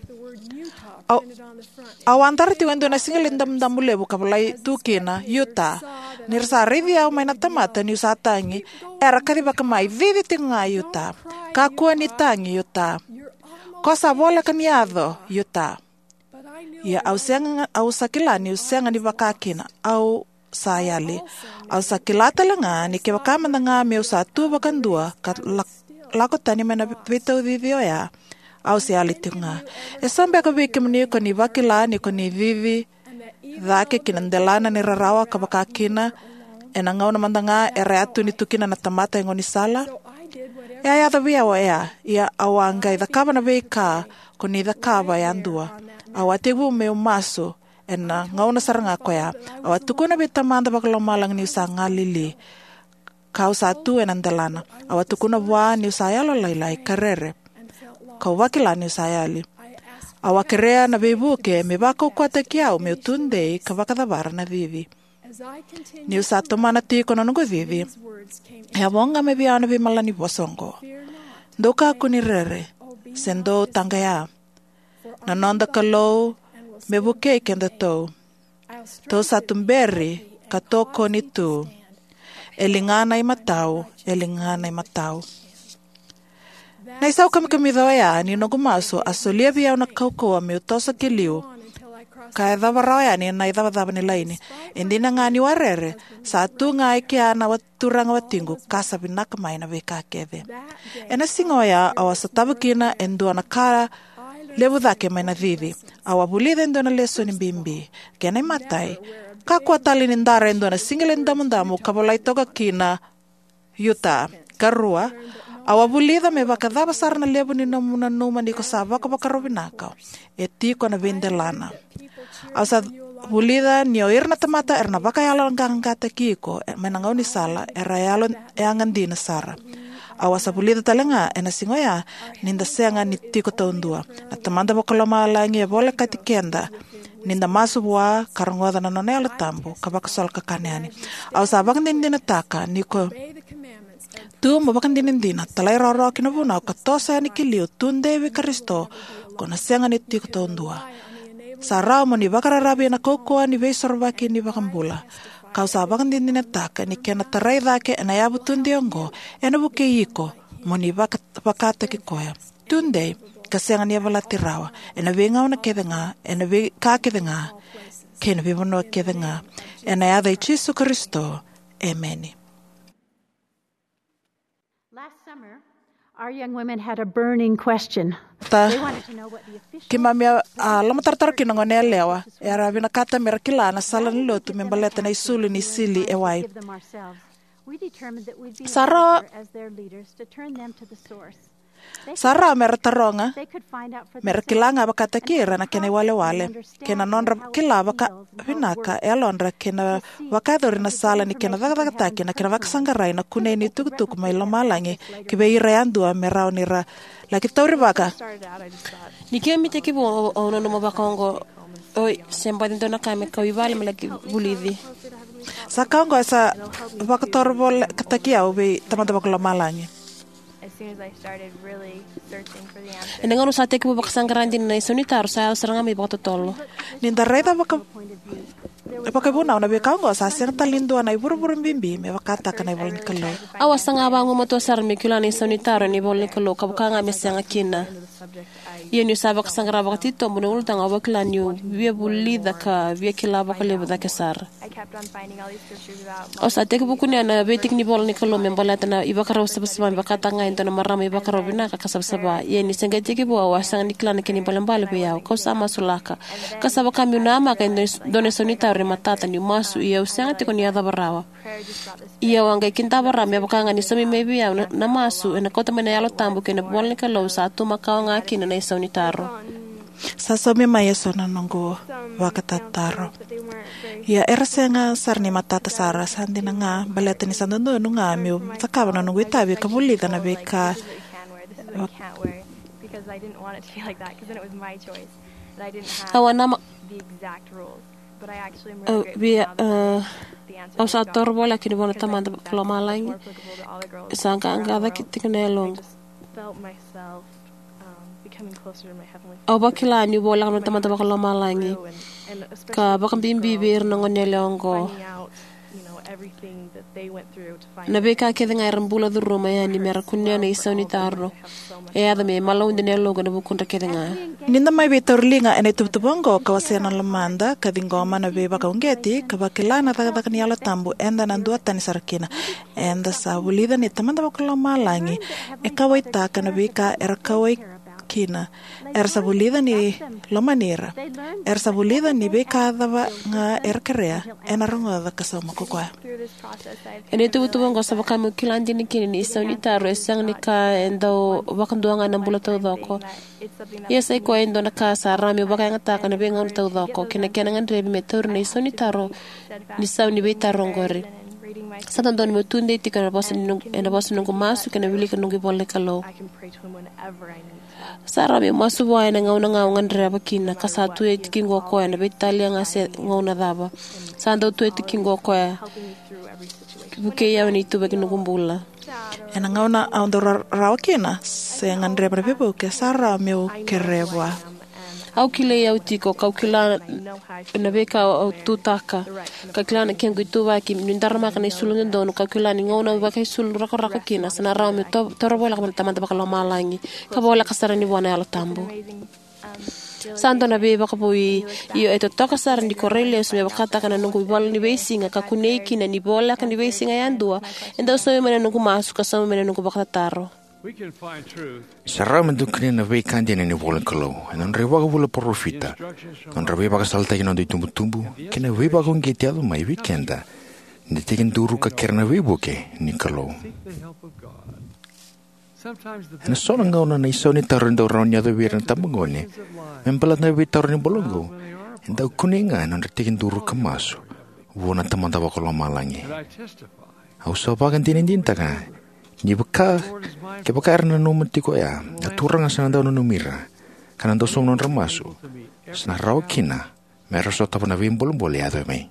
S6: awantara ti wendo na singalindam damulebu kabalai tukina yuta nirsa rivi au maina tamata ni usatangi era kariba kamai vivi tinga yuta kakua ni tangi yuta kosa bola kaniado yuta ya au sakilani usenga ni bakakina au sayali au sakilata langa ni ke bakamanda nga me usatu bakandua lako tani mena vito vivio ya au sayali tinga esambe ka vikimni ko ni bakila ni ko ni vivi dhake kinandelana ni rarawa ka bakakina enanga una mandanga ereatu ni tukina na tamata ngoni sala ya tabia wa ya awanga idakaba na veka ko ni dakaba yandua awatibu me maso ena ngauna saranga koya awatukuna bitamanda bakalomalang ni usanga lili kau satu enandelana awatukuna wa ni usayalo lailai karere kau wakila ni usayali awakerea na bibuke mebako kwate kiao meutunde kavakadabara na vivi ni usato mana tiko na nungu vivi yabonga mebiana bimalani bosongo ndoka kunirere sendo tangaya nanonda kalau mebuke kenda to satumberi katoko ni tu elingana imatau na isau kami doya ni nogumaso asolia bia na kauko me tosa kiliu ka dabaraya ni na idabadaba ni laini indina ngani warere satu ngai ke ana waturanga watingu kasa binaka mai na beka kede ena singoya awasatabu kina enduana kara levu dhake maina dhidi. Awa bulida indona leso ni bimbi. Kena matai. Kakua tali ni ndara indona singile ndamundamu kabolai toga kina yuta. Karua. Awa bulida me bakadaba sarna levu ni namuna numa ni ko saba ka bakarobinaka. Etiko na vendelana. Asa bulida ni oirna tamata erna baka yalo ngangata kiko menangau ni sala era yalo angandina sara. Awas bulida talenga ena singoya ninda senga ni tiko taundua. Atamanda bakaloma langi bole katikenda. Ninda masu bua karangoda na nonela tambu kabakasol kakaneani. Awas abang dindina taka niko tu mabakan dindina talai roro kinabuna katosa ni kilio tundewi karisto kona senga ni tiko taundua. Sarau mo ni bakararabi na kokoa ni beisorbaki ni bakambula. Kau sabakan din dinataka ni kena taray dhake na yabu tundi ongo ena buke iko mo ni bakata kikoya. Tunde kasenga ni avala tirawa ena venga una kedenga ena ve ka kedenga kena vivono kedenga ena yada Jesu Kristo. Amen.
S7: Last summer, our young women had a burning question.
S6: They wanted to know what the official kimamia lama tartar kinongone lewa era vina kata merakila na sala nilo tumembaleta na isulu ni sili ewai.
S7: We determined that we'd be
S6: Sara
S7: as their leaders to turn them to the source.
S6: Sara merataronga merakilanga bakata kira na kene wale kena nonra kila baka vinaka elonra kena wakadori na sala ni kena daga kena vakasangarai na kune ni tukutuk mai lomalangi kibe ireandua merao nira la kitori baka
S5: ni kemi te kibo ono no mabakongo oi semba dentro na kame ka vivale malaki bulidi
S6: sakango esa bakatorbo katakia ubi tamanda baklomalangi.
S1: As soon as I started really searching for the answer.
S5: Enengan usah teki bubak sangkarandin na isonitar sa seranga mi bakatolo.
S6: Ninda reda baka buna na bekango sa sing talindo na iburu bimbi me bakata kana ibol kalo.
S5: Awas nga bango mo to sar mi kula ni isonitar ni bol kalo kabukanga mi sanga kina. Iyan yung sabak sangra bakatito mo nung ultang awaklan yung via bulida ka via kilaba ka lebo da kesar.
S1: I kept on finding all these scriptures about.
S5: Osa teki buku niya na betik ni bol ni kalo membalata na iba karaw sabasaba bakata nga ito na marami iba karaw binaka kasabsaba. Iyan yung sanga teki buwa wasang ni klan kini balambala biyaw kau sama sulaka. Kasaba kami unama ka doon isonitar ni matata ni masu iya usanga teko ni ada barawa. Iya wangay kinta barami abakanga ni sami mebiyaw na masu na kota manayalo tambo kina bol ni kalo sa tumakaw nga kina na isaw ni taro.
S6: Sasomi mayeso na nunggu wakatataro. Ya erase nga sarni matata sara sandi na nga baleta ni sandono nga miu sakaba na nunggu itabi kabulita na beka.
S1: Because I didn't want it to be like that because then it was my choice. And I didn't have the exact rules. But I actually am really grateful the answer.
S5: Au sa torbola kini bona tamanda klomalang. Sangka angada kitikanelong.
S1: Felt myself becoming closer to my heavenly Father.
S5: Au bakila ni bola no tamanda klomalang. Ka bakam bimbibir ngonelongo.
S1: Everything that they went through to find.
S5: Nabeka kede nga rambula du Roma ya ni merakunya na isoni tarro. Ada me malaw din logo na bukunta kede nga.
S6: Ninda mai betorlinga ene tubtubongo kawasena lamanda kadingoma na beba kaungeti kabakila na taga ni ala tambu enda nandua tani sarakina. Enda sa bulida ni tamanda bakala malangi e kawaita kana beka era kawai kina ersa bulida ni lomanira ersa bulida ni beka dava nga erkarea enarongo da kasoma kokwa
S5: ene tu bongo sabaka mu kilandi ni kini ni isoni taro esang ni ka endo bakanduanga na bulato doko yesa ko endo na casa rami baka ngata kana benga to doko kina kena ngandre metor ni isoni taro ni sauni beta rongori satan don mo tunde tikana bosen ena bosen ngo masu kana wili kana ngo bolle kalo Sara me masu wa na ngauna ngandre bakina kasatu e tikingo ko na betalia ngase ngona daba sando tu e tikingo ko buke ya ni tu bakino kumbula
S6: ena ngauna aundora rawakina se ngandre prepepo ke Sara me o kerewa
S5: au kile ya utiko kaukila na beka au tutaka kakila na kengu tuwa ki nindarma kana sulun don kakila ni ngona baka sul raka kina sana rami to robola kama tamanda baka lo malangi kabola kasara ni wana ala tambo santo na be baka boi io eto toka sara ni Cornelius me baka taka na nungu bola ni besinga kakuneki na ni bola kan ni besinga yandua enda so mena nungu masu kasama mena nungu baka taro
S8: Sarah mendukni na vei kandian ni volan kalau. Non rewa ka vola profita. Non rewa ka salta ki non di tumbu. Kena vei ba kong getialo mai weekenda. Ni tikin duru ka kerna vei boke ni kalau. Na sona ngau na iso ni taron do ron yado viran tambangone. Membalat na vei taron ni bolongo. Inda kuninga non tikin duru ka masu. Wona tamanda ba kalau malangi. Au so pa kan tinin dinta ka. Ni baka ke baka erna no mentiko ya. Aturang asana daw no numira. Kanan do som non ramasu. Sna raw kina. Meron so tapon na vimbol bole ado mai.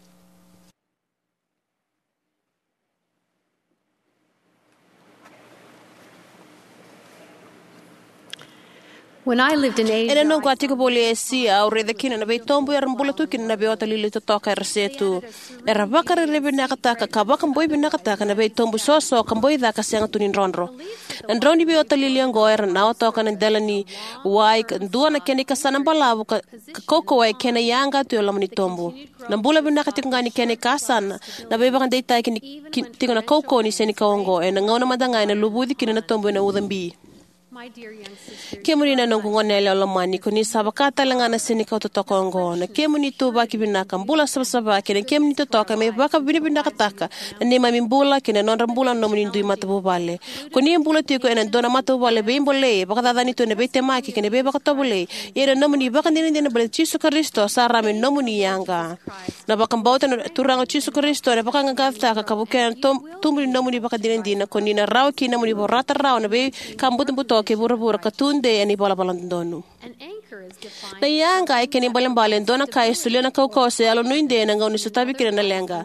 S9: When I lived in Asia,
S5: Ena nung kwati ko boli sia au reda kina na bei tombo ya rambula tu kina na bei ota lili to toka resetu. Era bakar rebe nakataka kabakam boy binakataka na bei tombo soso kamboy da kasyang tunin ronro. Nandroni bei ota lili ang goer na toka na delani wai dua na keni kasana balabu ka koko wai kena yanga tu yolam ni tombo. Nambula binakati ngani keni kasana na bei bakan dei tai kini tingo na koko ni seni kaongo ena ngona madanga na lubudi kina na tombo na udambi. Kemuni na nung ngonele olamani kuni sabakata langana sini kau totokongo na kemuni tu baki binaka mbula sabasaba kene kemuni totoka me baka bini binaka taka na nema mimbula kene non rambula no muni ndui mata bubale kuni mbula tiko ena dona mata bubale be imbole baka dadani tu ne be temaki kene be baka tobule ena no muni baka ndini ndini bale Yesu Kristo sarame no muni yanga na baka mbauta turanga Yesu Kristo na baka ngagafta kabuke tumuli no muni baka ndini ndina kuni na raw ki na muni borata raw na be kambutu mbuto ke bura katunde ani bola balandonu na yanga ai keni balembalen dona kai sulena kauko se alo nuinde na ngau ni sutabi kire na lenga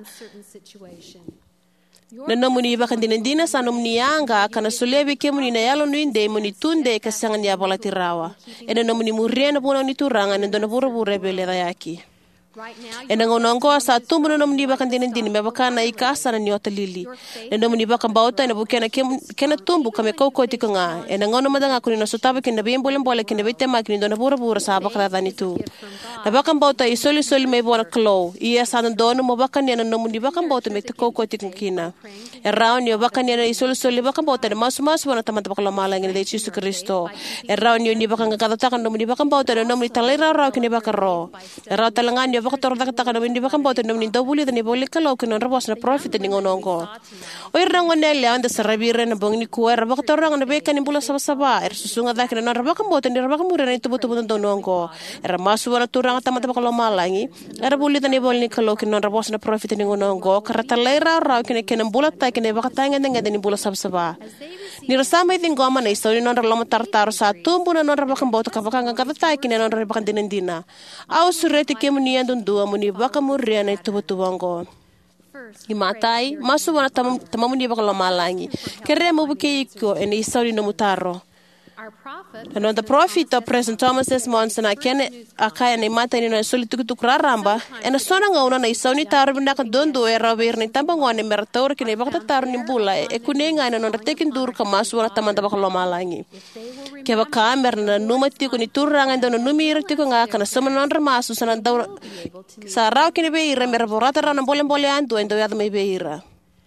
S5: na nomuni bakandina dina sa nomuni yanga kana sulebi kemuni na yalo nuinde muni tunde kasangan ya bola tirawa ena nomuni murena bona ni turanga na dona bura bele da yaki ena ngonongo sa tumbu no mni bakan dinin din me bakana ikasa na nyota lili ena mni bakan bauta na bukena kena tumbu kame koko tikunga ena ngono madanga kuni no sotaba kina bembole mbole kina betema kini dona bura sa bakra dani tu na bakan bauta isoli me bona klo iya sa dono mo bakan ena no mni bakan bauta me koko tikina around yo bakan ena isoli bakan bauta na mas bona tamata bakla mala ngene de Yesu Kristo around yo ni bakan ngata takan no mni bakan bauta no mni talera ra kini bakaro ra talangan yo baka torda kata kana bindi baka bauta no nindo buli tani boli kalau kino rabos na profit ni ngonongo oir rango nele anda sarabire na bongni kuer baka torang na beka ni bula saba susunga da kina rabaka bauta ni rabaka mure na tubutu butu nongo era masu wana turang tamata baka malangi era buli tani boli kalau kino rabos na profit ni ngonongo karata lera ra kina bula ta kina baka tanga nga ni bula saba ni rasama itin goma na istori non ralama tartar sa tumbu na non rabaka bauta kapaka ngata ta kina non rabaka dinendina au sureti kemuni dua muni baka muria na tubutubango imatai masu wana tamamuni baka lamalangi kere mo buke iko eni isori no mutaro and when the prophet of President Thomas S. Monson akaya ni mata ni na soli tukutukra ramba and sona ngauna na isoni taro binaka dondo era wer ni tambango ni merator kini baka taro ni bula e kuninga na non tekin dur ka masu wana tamanda baka lamalangi ke baka mer na numati ko ni turanga ndo numira tiko nga kana soma non ramasu sana daw sarau kini be ira mer borata na bole ando endo ya me be ira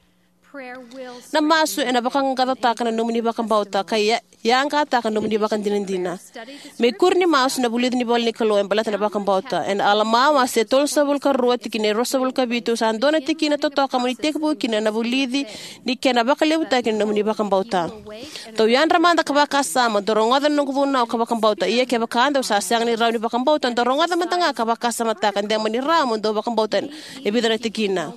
S5: na masu ena bakang kata takana numuni bakang bauta kaya yang kata kan numuni bakang dinendina me kurni masu na bulit ni bol ni kalo embalat na bakang bauta en alama se tol sabul ka ruat kine rosabul ka bitu sandona tikina to kamuni tekbu kine na bulidi ni kena bakale buta kine numuni bakang bauta to yan ramanda ka bakasa ma doronga nung buna ka bakang bauta iya ke bakanda sa sang ni raw ni bakang bauta doronga matanga ka bakasa mata kan de mani ramo do bakang bauta ebidara tikina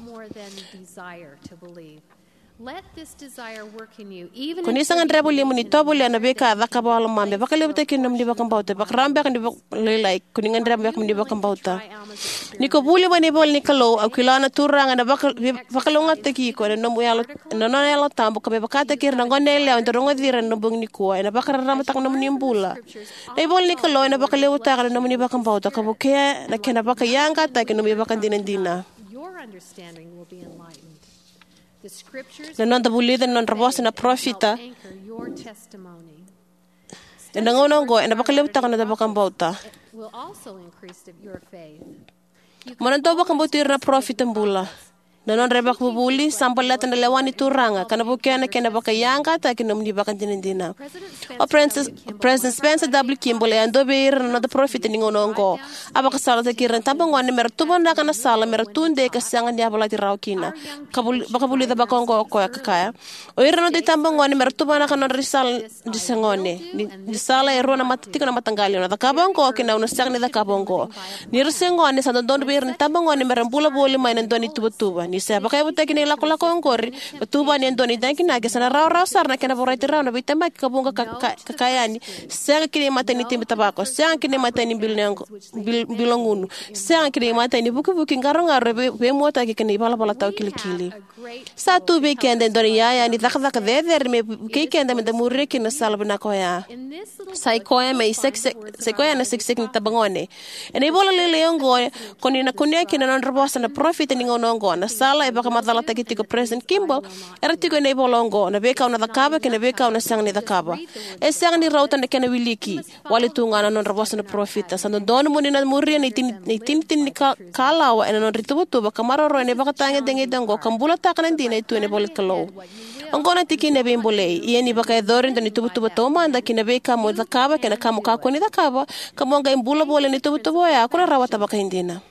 S9: let this desire work in you even
S5: kuni sangan rebuli muni tobuli na beka daka bala mambe bakale bute kinam di bakam bauta bakrambe kan di lelai kuni ngan rembe kan di bakam bauta niko buli mani bol nikalo akilana turanga na bakalonga teki ko na no yalo no yalo tambo ka bakata kir na ngonele on torongo diran no bong niko na bakara ramata kan muni mbula na bol nikalo na bakale uta kan no muni bakam bauta ka buke na kena bakayanga ta kinu mi bakan dinendina
S9: your understanding will be enlightened.
S5: Na non da bulida non rabos na profita na ngonongo na bakalibta kana da bakang bauta manan to bakang bauta na profita mbula Nanon rebak bubuli sampal latan lewani turanga kana bukena kena baka yanga ta kinom ni baka dinindina. O President Spencer W. Kimball and dobe na the prophet ni ngonongo. Abaka sala te kiran tabang wani mertuba na kana sala mertunde ka sanga ni abala ti raukina. Baka buli da bakongo ko kakaya. O irano de tabang wani mertuba na kana risal di sangone. Ni sala ero na matitiko na matangali na da kabongo kina una sang ni da kabongo. Ni resengone sa don be irano tabang wani merambula boli mai na doni tuba ni sa baka buta kini lako ngori tuba ni doni danki na kesana raw sar na kena borai raw na bitama kabonga kakayani sang kini mata ni timba tabako sang kini mata ni bilongunu sang kini mata ni buku ngaro be mota ki kini bala taw kili sa tu be kende doni ya ni dak de me ke kende me murre kina salbna koya sai koya me sai koya na sik ni tabangone ene bola lele ngo koni na kunya kina non robosa na profit ni ngonongo na sala e baka matala takiti ko President Kimball era tiko ne bolongo na beka na dakaba kena beka na sang ni dakaba e sang ni rauta na kena wiliki wali tunga na non robosa na profit sa don mo ni na murri ni tin ni kalawa ena non ritubutu baka maroro ne baka tanga dengi dango kambula takana dina itu ne bolit kalo angona tiki ne bimbolei ieni baka dorin ni tubutu toma anda kina beka mo dakaba kena kamu kako ni dakaba kamonga imbula bole ni tubutu boya kuna rawata baka indina.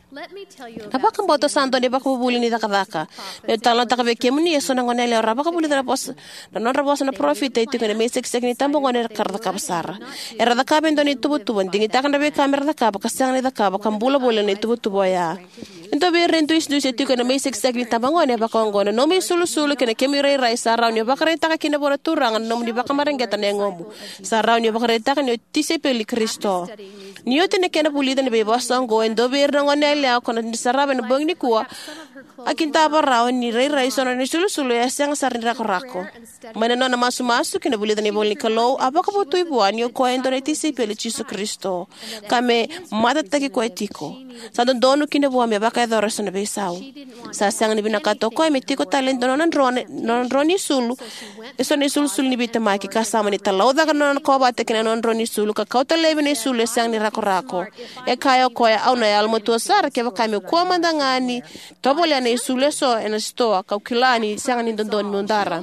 S5: Apakah boto santo di baka bubuli ni dakadaka? Talon takabe kemuni yeso na ngonele ora baka buli na pos non rabos na profit itu kena mesek ni tambo ngone kardaka besar. Era dakabe ndoni tubutu ndingi takana be kamera dakaba kasang ni dakaba kambula bole ni tubutu boya. Ento be rentu is itu kena mesek ni tambo ngone baka ngone no me sulu kena kemira rai sarau ni baka reta kena bora turang nom di baka marengeta nengomu. Sarau ni baka reta kena tise peli Kristo. Niyote ne kena pulida ni be bosongo endo be ngone lea kono ni sarabe na bong ni kuwa akinta barao ni rai sono ni sulu ya sang sarin rako mana na masu kina bulida ni bol ni kalo apa ka butu ibuan yo ko endo ni tisi pele Jesu Kristo kame mata taki ko etiko sa donu kina buam ya baka do resona be sau sa sang ni binakato ko metiko talento non roni sulu eso ni sul ni bitama ki kasama ni talo da non ko ba te kina non roni sulu ka kauta lebe ni sulu sang ni rako e kayo ko ya au na almo to sar ke baka me ko mandangani tobole na isule so en stoa kaukilani sang ni don mundara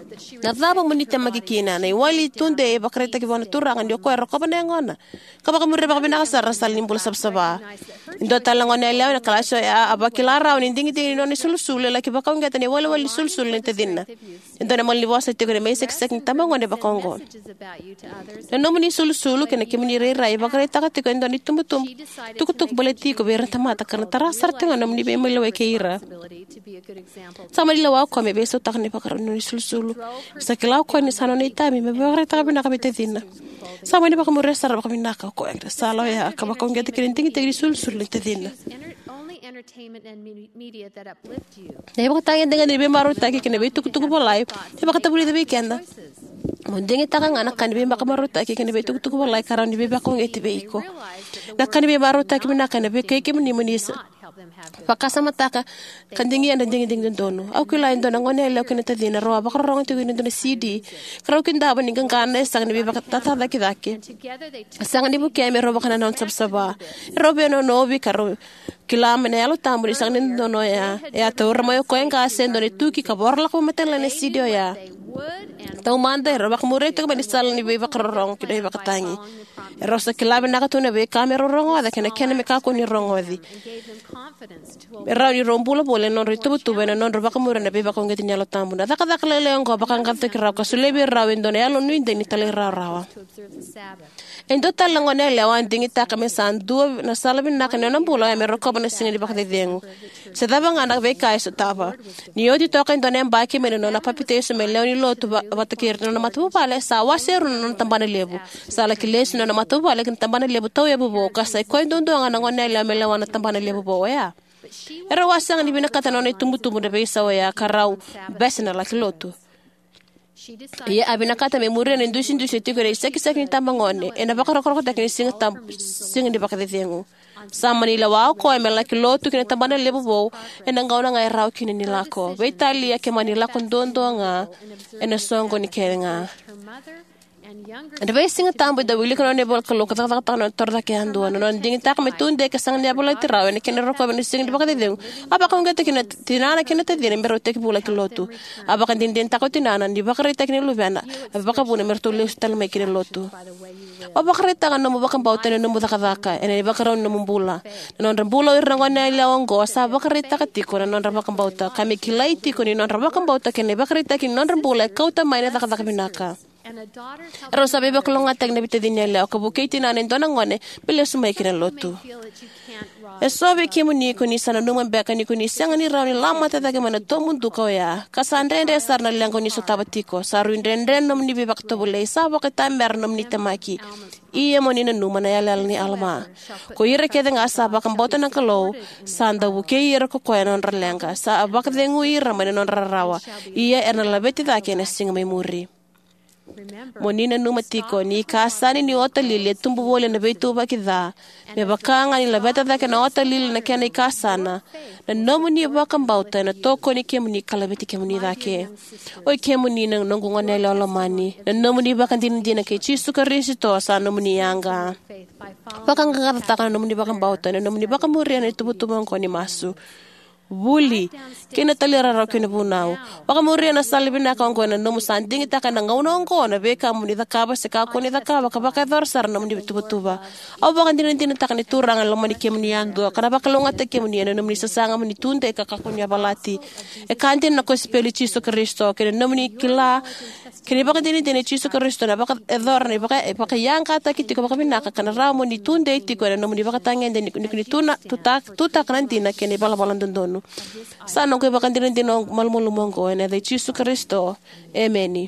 S5: na daba munita magikina na wali tunde e bakreta ki bona turangan yo ko ro ko banengona ka baka murre baka binaka sar limbul sabsaba ndo talangon ele na klaso ya abakilara ni dingi no ni sulsule la ki baka ngata ni wali sulsul ni tedinna ndo na mali wasa te ko me sek ni tamangon de baka ngon no muni sulsulu kena kimni re rai bakreta ka te ko ndo ni tumbutum tuk boleti ko berata mata karena terasar tengah namni be melo keira sama di lawa ko me beso takni pakar no sulsulu sakila ko ni sanoni tami me bakreta ka binaka betedina sama ni baka mo resar baka binaka ko salo ya ka baka ngete kirinting te sulsul tedina ne baka tangen dengan be maru taki kene be tuk bolai te baka tabuli de weekend Mundingi takang anak kan be baka maru taki kene be tuk bolai karan be baka ngete be iko nakkan be maru taki binaka be keke muni munisa pakasama taka kandingi anda dingi dono au kila ndo ngone le kene tadina ro baka rongo te ndo CD karo kinda ba ningan kana sang ni baka tata daki sang ni bu keme ro baka non sabsaba ro be no bi karo kila mene alo tamburi sang ni dono ya to ro mo ko enga sendo ni tuki ka borla ko metela ne CD ya tau mande ro baka mure te ba ni sal ni be baka rongo kide baka tangi rosa kila bena ka tuna be kamera rongo ada kene me ka ko ni rongo di Raw ni rombula bole non ritubutu bena non roba kamura na beba kongeti nyalo tambuna daka lele ngo baka ngante kira ka sulebe raw indone alo nu inde ni tale rawa endo talango ne le wan dingi taka me sandu na salabin na kana non bula me rokoba na singi baka de dengu se daba ngana be kai so taba ni odi toka indone mbaki me no na papite so me leoni lotu batakir no matu pale sa waseru non tambana lebu sala kiles no na matu pale kin tambana lebu to yebu bo ka sai ko ndondo ngana ngone le me le wan tambana lebu bo ya era wasang ni binakata no tumbu de besa ya karau besna la kiloto ye abinakata me murre ne ndusin tikore seki ni tambangone ena bakara koroko tekni sing di bakade tengu samani la wa ko me la kiloto kina tambana lebo bo ena ngauna ngai rau kini ni lako beitali ya ke mani lako ndondo nga ena songo ni kenga And the sing a tambo da willy can enable Kaloka Torda Kandu and on ding tak me tune de Casang Diabolatra and can recover and sing the Bacadum. Abacan getting a Tinana can attend and better take Bulak Lotu. Abacan didn't tacotina and the Bacari taking Luvana, a Bacabun and Mertulus tell making a lotu. Obacareta and no Bacambot and no Mudakavaka and a Bacaron no Mumbula. And on the Bulo Ranganella on Go, Sabacareta Tico and on the Bacambota, Kamikilai Tico in on the Bacambota can never take in non-Bula, Kota Mina Takaminaka. Rosa beba kolonga tag na bitadinela ka bukiti na nendonangone bilas making a lotu. So we came ni kuni sana numan beka ni kuni sanga ni rauni lama tataga mana tomundu koya. Kasandre de sarna lango ni sotabatiko saru indren nom ni bebak tobule sa bakata mernom ni tamaki. Iya mo ni numa na yalal ni alma. Ko ire kede nga sa bakang bota ng kalo sanda buke ire ko koya non ralenga sa abak de ngui ramane non rarawa. Iya erna labeti dake na singa may muri. Monina numatiko ni kasani ni ota lili tumbu wole na beitu bakida me bakanga ni labeta da kana ota lili na kana kasana na nomuni bakambauta na toko ni kemuni kalabeti kemuni dake oi kemuni na nongunga ne lolomani na nomuni bakandin dina ke chisu karisito sa nomuni yanga bakanga ta kana nomuni bakambauta na nomuni bakamuri na tubutumang ko ni masu Bully, kena talira ra kena bunau. Baka muri na salibina ka ko na no musanding ita ka nang uno ko na be ka muni da ka ba se ka ko ni da ka ba ka ba ka dorsar na muni tuba. Aw baka din ta ka ni turang lo mani kemni ando kana ba ka longa te kemni na muni sasanga muni tunde ka ko nya balati. E kantin na ko speli Cristo Cristo kena no muni kila kini baka din Cristo Cristo na baka edor ni baka yang ka ta kiti ko baka binaka kana ra muni tunde ti ko na muni baka tangen den ni tuna tuta kana din na kini bala balan dondo. Sana ko bakan din malmulumong ko na de Cristo Cristo. Amen.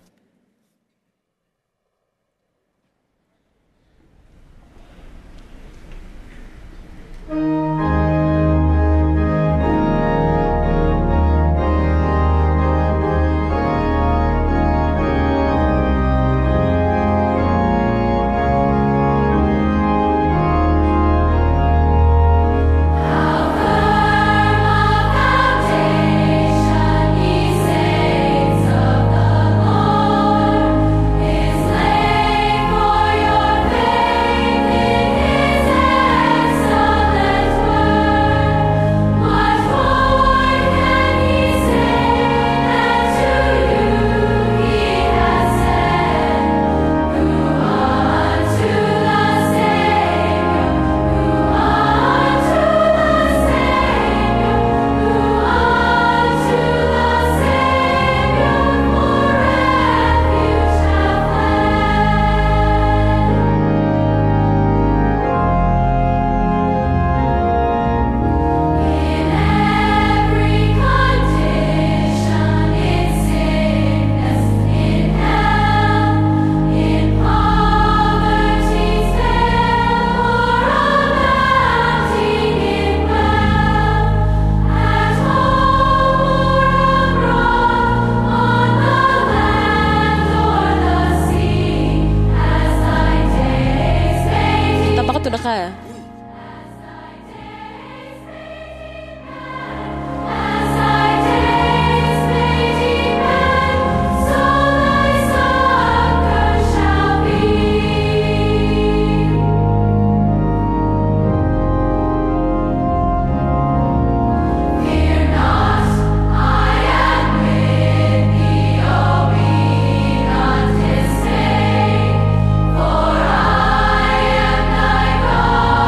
S5: ka.
S1: God.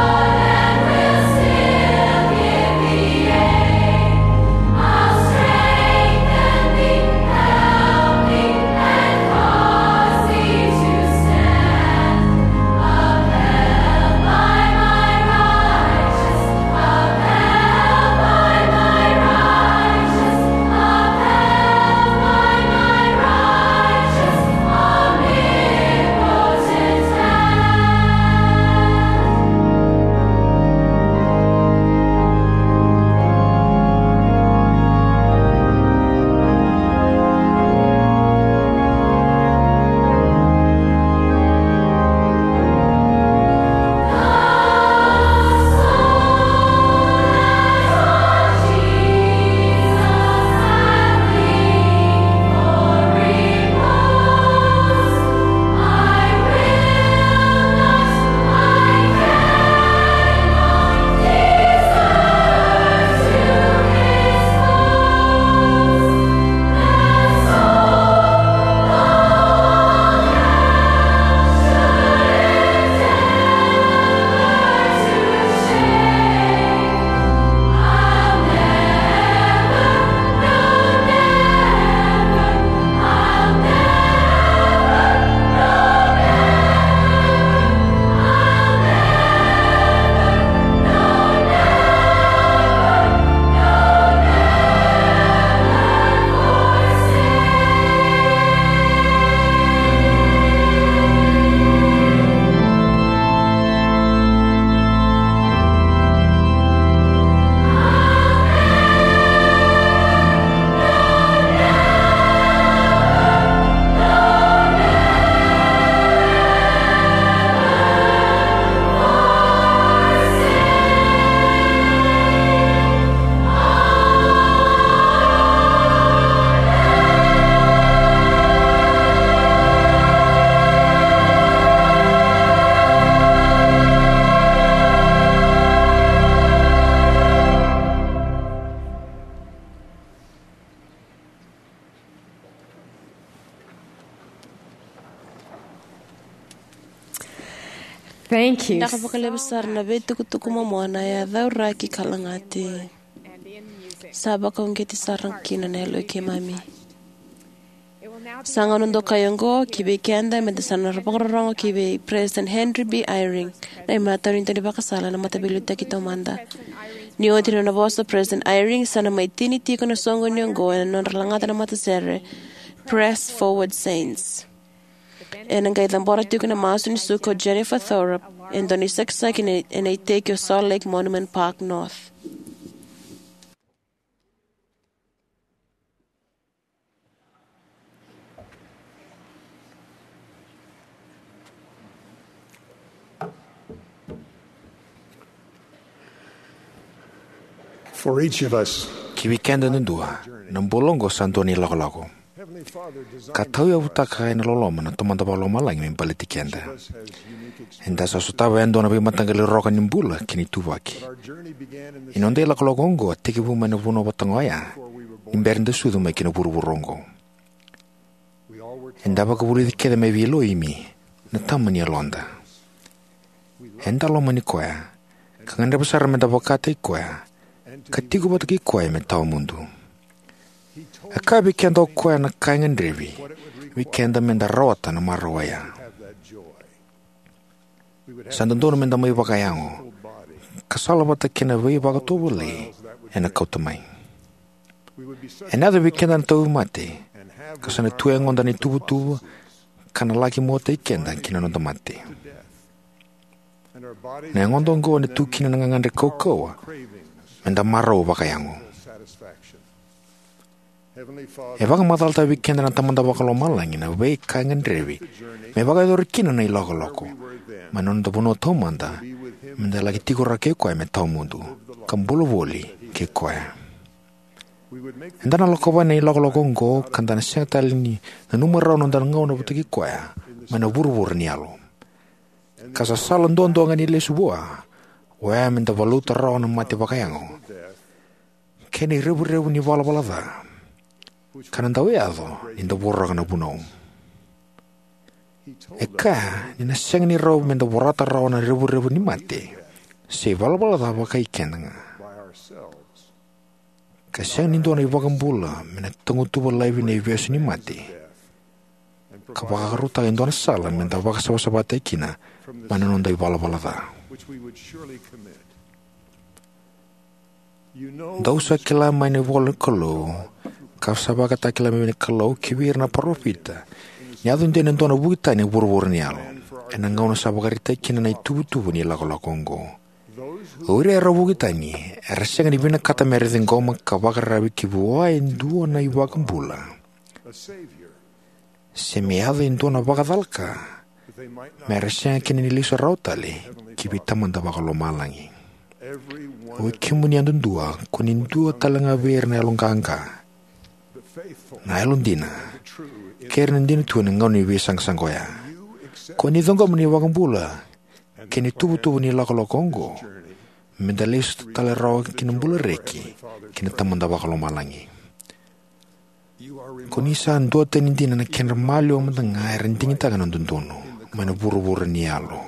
S2: Thank you.
S5: Ndakapakale besar na betukutuku mamona ya dhaura ki kalangati. Saba kaungeti sarang kina na elo ke mami. Sanganundo kayongo kibe kenda medesana rapakorongo kibe President Henry B. Eyring na imatarinto ni bakasala na matabilita kitomanda. Niotino na boso President Eyring sana maitini tiko na songo nyongo na nonralangata na matasere Press Forward Saints. Enangay tambora tiko na maso ni suko Jennifer Thorup and Donny Sexak in a take your Salt Lake Monument Park North.
S10: For each of us,
S8: Kiwikenda nindua, nambolongo santoni lako. Katau ya utaka na loloma na tomanda paloma lang min politikenda. Enda sa sutawa endo na bimatangali roka nimbula kini tuwaki. Inonde lako gongo tiki buma na vuno batangoya. Imbernde sudu mai kina buruburongo. Enda baka buri keda mai vilo imi na tamani alonda. Enda loma ni koya. Kanganda besar menda bakate koya. Katigo bataki koya me tau mundu. Aka weekend o koya na kaingan drevi. Weekend menda rota na marawaya. Sandandono menda mai bakayango. Kasala bata kina wei bakatobuli ena kautamai. Another weekend an tau mate. Kasana tuengo ndani tubu kana laki mota ikenda kina nonda mate. Na ngondo ngo ne tu kina ngangande kokoa. Menda marau bakayango. Evaga matalta weekend na tamanda bakalo malangi na wei kaingan drevi. Me baga dorkina na iloko loko. Manon da bono tomanda. Menda lagi tigora ke koe me tau mundu. Kambulo voli ke koe. Enda na loko ba na iloko loko ngo kanda na setali ni na numero non da ngau na butaki koe. Mana buru ni alo. Kasa salon dondo ngani le subua. Wea menda valuta rao na mati bakayango. Keni rebu ni vala da. Kananda weado inda borra kana bunau. Eka ni na seng ni rao menda borata rao na rebu ni mati. Se vala da bakai kenanga. Kaseng ni dona ibagambula mena tungu tuba live ni vias ni mati. Kapaka ruta indona sala menda baka sabata ikina mana nonda vala da. Dausa kila maine vole kalo. Kafsa baka takila mene kalo kibir na profita. Nyadun dene ndona buita ni buru ni alo. Ena ngau na sabakarita kina na tubu ni lako kongo. Uri era bugita ni. Era senga ni bina kata mere ngoma kabaka rabi kibuwa induo na ibakambula. Semeado indona baka dalka. Mere senga kina ni liso rautali. Kibita manda baka lo malangi. Ui kimuni andundua kunindua talanga ver na alonganga. Na elundina. Kerna ndina tuan ngoni wisang sanggoya. Kuni dongo muni wakambula. Kini tubu ni lako kongo. Mendalis talero kinambula reki. Kini tamanda bakalo malangi. Kuni sa ndua tenindina na kenra malio mandanga rendingi taga nandundono. Mana buru ni alo.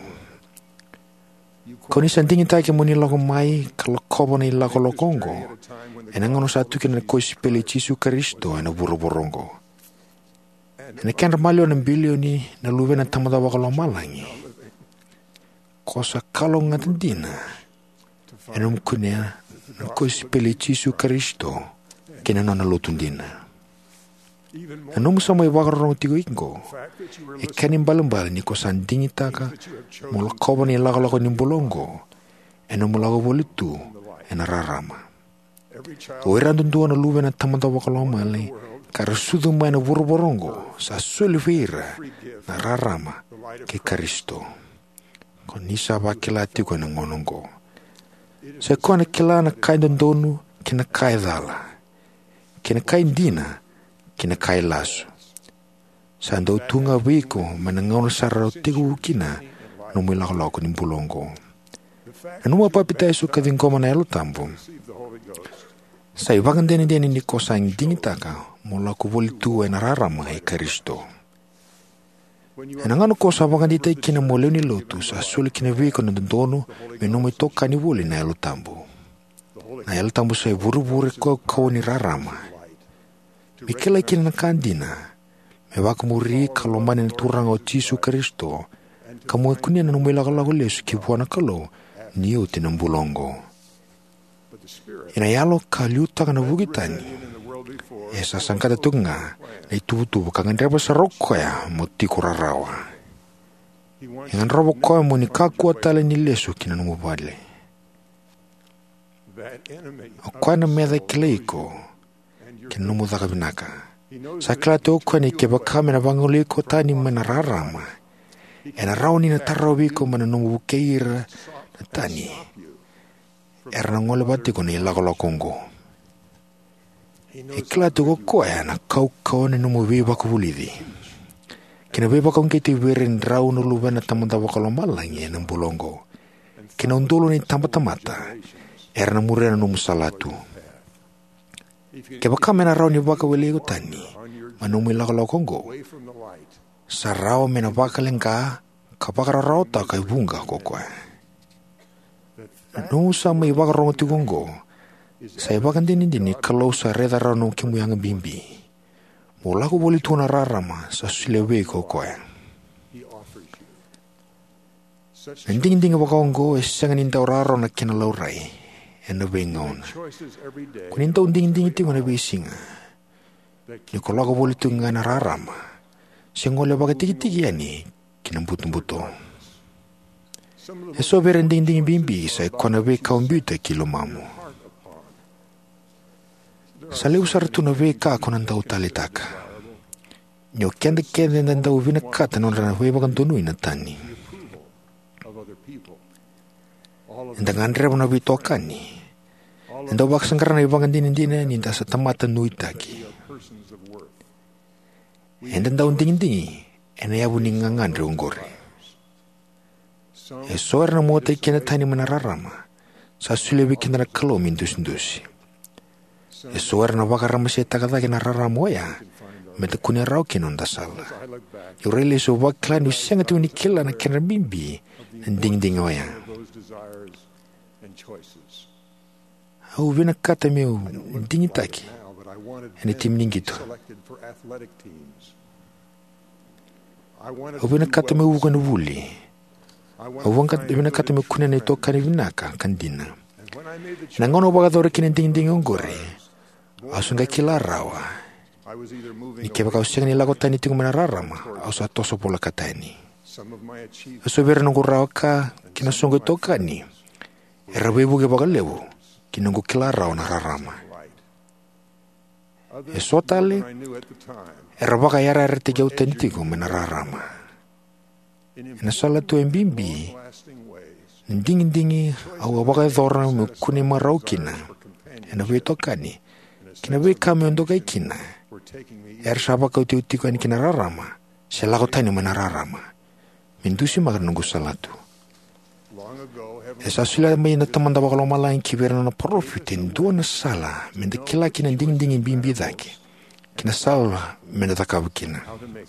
S8: Koni sandingi take muni lako mai kalau kobo ni lako kongo. Enangono satu kena koisi pele Yesu Kristo ena buru-burongo. Ena kenra malio na bilio ni na luwe na tamada wakalo malangi. Kosa kalau ngatendina. Ena mkunia na koisi pele Yesu Kristo kena nona lotundina. Ena musama iwakarong tigo ingo. Ikanim balambal ni kosandingi taka mula kobo ni lako ni bolongo. Ena mulago bolitu ena rarama. Oiran tuntua na luwe na tamanda wakalo mali. Kara sudu mai na buru-burongo sa sulvira na rarama ke Kristo. Konisa bakila tigo na ngonongo. Sa kona kila na kai dondonu kina kai dala. Kina kai dina kina kai lasu. Sa ndo tunga wiko manangauna sarao tigo ukina no milako ni bulongo. Anuma papita isu kadingoma na elo tambo. Sa iwagan deni ni kosang dingitaka mula ku volitu na rarama e Kristo. E nangano ko sa wakandita ikina mo leo ni lotu sa suli kina viko na dondono me no me toka ni wuli na elo tambu. Na elo tambu sa vuru-vuru ko ni rarama. Mikela ikina na kandina me wakamuri kalomani na turanga o Jisu Kristo kamu kunia na numela kalago lesu kibuana kalo ni o tinambulongo. Ina yalo kaliuta kana vugitani. Esa sangkata tunga na itubu-tubu kangandreba sa rokoya mo tikurarawa. Yang robo koya mo ni kakua tala ni lesu kina numubale. O koya na medha kileiko kina numudaka binaka. Sa klate o koya ni keba kame na vanguliko tani manararama. E na rauni na tarawiko mana numubukeira na tani. Era na ngole batiko na ilagolo Kongo. E klate ko koya na kau na numubiba kubulidi. Kina beba kong kiti wirin rau no luba na tamanda wakalomalangi ng bulongo. Kina undulo ni tamata-mata. Era na mure na numusalatu. Keba kame na rau ni baka wili tani. Manumilagolo Kongo. Sa rau mena baka lengka. Kapakara rau ta kay bunga kokwa. Nung sa may baka rongo Kongo. Sa ibakan din kalau sa reda rau no kimuyang bimbi. Mula ko boli tu na rarama sa silewe ko koe. Nanding-ding ba Kongo sangan intaw raro na kinalauray. Ano bengaon. Kung intaw ding-ding iti ko na bisinga. Nikola ko boli tu nga nararama. Siyangole baga tiki-tiki yani kinambuto-buto. Eso berending-ding bimbi sa ikonawe kaumbita kilomamu. Sa liusar tu na veka ako ng tao talitaka. Nyo kende ng tao vinakata nung ranahuwe bagang tunuin na tani. Ndangan rebo na vito akani. Ndaw baksang karana ibangan din ninda sa tamatan nuitaki. Ndandaw ding-dingi enayabu ningangan reunggore. Esoar na mo tayo kinatani manararama sa sulewi kinarakalu mindus-indusi. Esuar na bakarama siya takataki nararamoya. Meta kunya rau kinon dasala. Yurele so waklan usang ati unikila na kinabimbi. Nanding-ding oya. Au vinakata meu dingitaki. Ani tim ningito. Au vinakata meu ukan wuli. Au vinakata meu kunya na ito kanivinaka kandina. Nangono bagadore kinending-ding onggore. Asun kila rawa. Ni keba kau siang ni lagotan itu menararama. Asu atoso pola kata ini. Asu biar nunggu rawa ka kina sungguh toka ni. Era bebu ke bakal lewu. Kinunggu kila rawa nararama. Eso tali. Era baka yara rete jautan itu menararama. Ina salah tu embimbi. Ndingi au baka dhorna mukuni marau kina. Ina toka ni. Kina kami untuk kay kina. Saba kau tiutikan kina rarama. Selakotan ni manararama. Mindusi makan nunggu salatu. Esa sila may nataman daw kalau malaking kiberan na profitin doon na sala. Mendakila kina ding-dingin bimbidaki. Kina sala mendatakaw kina.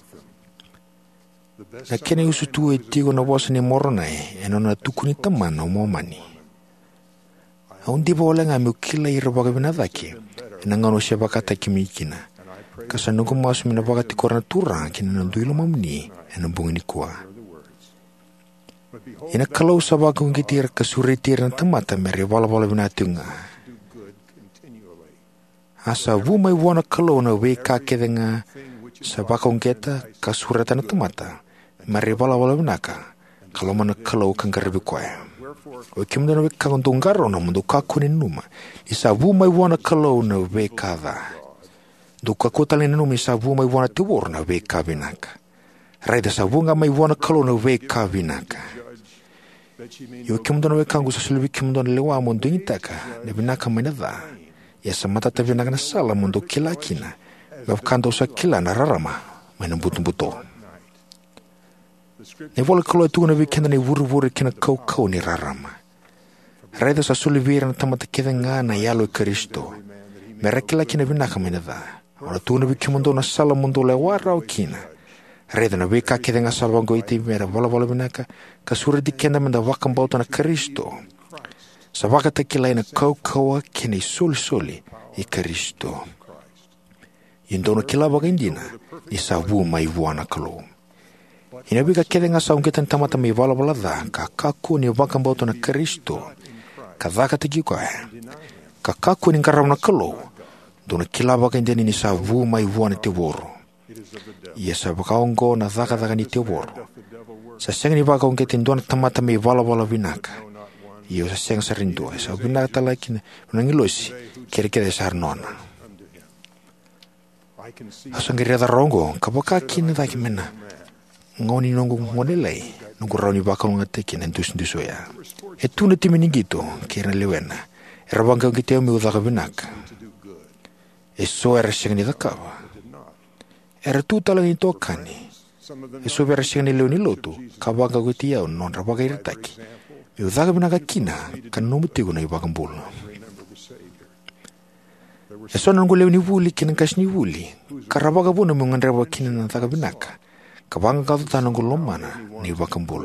S8: Na kina usutu itigo na wasa ni moronay. Eno na tukuni taman na umomani. Aun di ba wala nga miukila irabaga binadaki. Nangano siya bakata kimikina. Kasano kung mas minabakati ko na turang kinananduilo mamni enambungin ni kuwa. Inakalaw sa bagong gitir kasuritir ng tamata meri wala-wala binatunga. Asa wumay wana kalaw na weka keda nga sa bagong kita kasuratan ng tamata meri wala-wala binaka kalau mana kalaw kang garabi kuwa. O kimda na weka kang tunggaro na mundo kakunin numa. Isa wumay wana kalaw na weka da. Duka kotalin numa isa wumay wana tiwor na weka binaka. Raida sa wunga may wana kalaw na weka binaka. Yo kimda na weka kang gusa sulubi kimda na lewa mundo itaka. Na binaka may nada. Ya sa matata binaka na sala mundo kilakina. Wapkando sa kila na rarama. May nambuto-buto. Ni wala kalo ito na wikenda ni wuru-wuru kina kau-kau ni rarama. Raida sa sulivira na tamata kita nga na yalo Kristo. Merakila kina binaka minada. Ora tu na wikimundo na sala mundo lewara o kina. Reda na weka kede nga salwango iti mera wala binaka ka sura di kenda menda wakambauta na Kristo. Sa waka ta kilai na kaukawa kene soli i Kristo. Indono kila baga indina ni sa wu mai wana kalo. Ina wika kede nga saung kita tamata mai wala da ka kaku ni wakambauta na Kristo. Ka dhaka tiki kwa ka kaku ni ngarau na kalo. Dona kila baga indina ni sa wu mai wana te woro. Ia sa wakaongo na dhaka ni te woro. Sa senga ni wakaong kete indona tamata mai wala vinaka. Ia sa senga sa rindua. Sa vinaka talaki na ngilosi kere sa harnona. Asa ngiri ada rongo kapaka kina dhaki mena. Ngoni nongo ngonelei. Nongo rauni wakaong ngateki na nduso ya. E tuna timini gitu kira lewena. E rawanga ngiteo mi udhaka vinaka. E so era senga ni dhakawa. Era tu talang ito kani. Eso vera siya ni leoni lotu. Kabanga ko tiyaw non rabaga iritaki. Iudaga binaka kina kanumutigo na ibakang bulo. Eso nang leoni wuli kinangkas ni wuli. Karabaga po na mga rabaga kina ng taga binaka. Kabanga ka tanang gulomana ni ibakang bulo.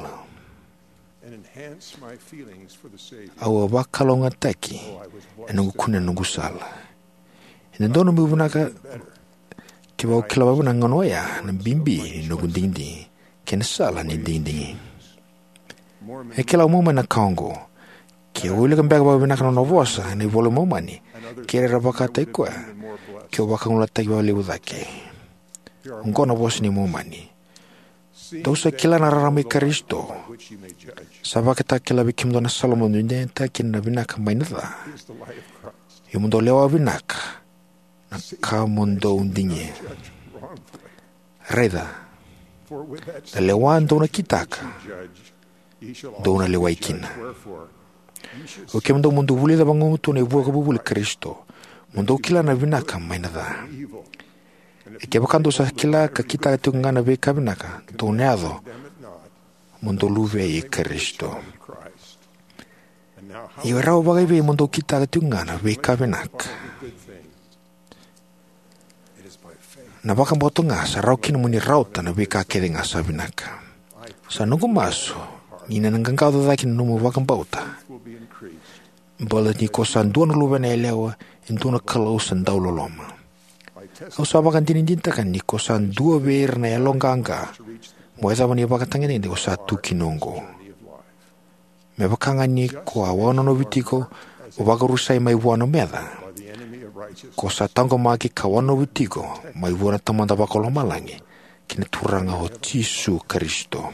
S8: Awa bakalong ataki. Anong kunan ng gusala. Inandono mo binaka kibaw kilabaw ng nganoya ng bimbi no gundingdi kinasala ni dingdingi e kilaw mo man na Congo ki uli kang baga baga na novosa ni volo mo mani kire rabakata ikwa ki obaka ngulata kibaw liudake ngono vos ni mo mani dosa kila na rarami Kristo sabaka ta kila bikim dona Solomon nde ta kinna binaka mainada yumundo lewa binaka ka mundo undinye reda da lewan dona kitaka dona lewaikina o que mundo wuli da bangu to ne buka bubuli Kristo mundo kila na vinaka mainada e que bakando sa kila ka kita tungana be kabinaka donado mundo luve e Kristo e rao bagai be mundo kita tungana be kabinaka na baka boto nga sa rau kina muni rauta na wika kede nga sa binaka. Sa nungu maso, nina nang kau dadakin numu wakang bauta. Bola ni kosan dua nuluwa na elewa, intuna kalau sandau loloma. Au sa bakan tinindintakan ni kosan dua beer na elonganga, moeda wani bakatangin ni kosa tu kinongo. Me bakangan ni ko awana no bitiko, ubagarusay may buwano meda. Ko sa tango maki kawano witigo mai buona tamanda bakolo malangi kina turanga ho Jesu Kristo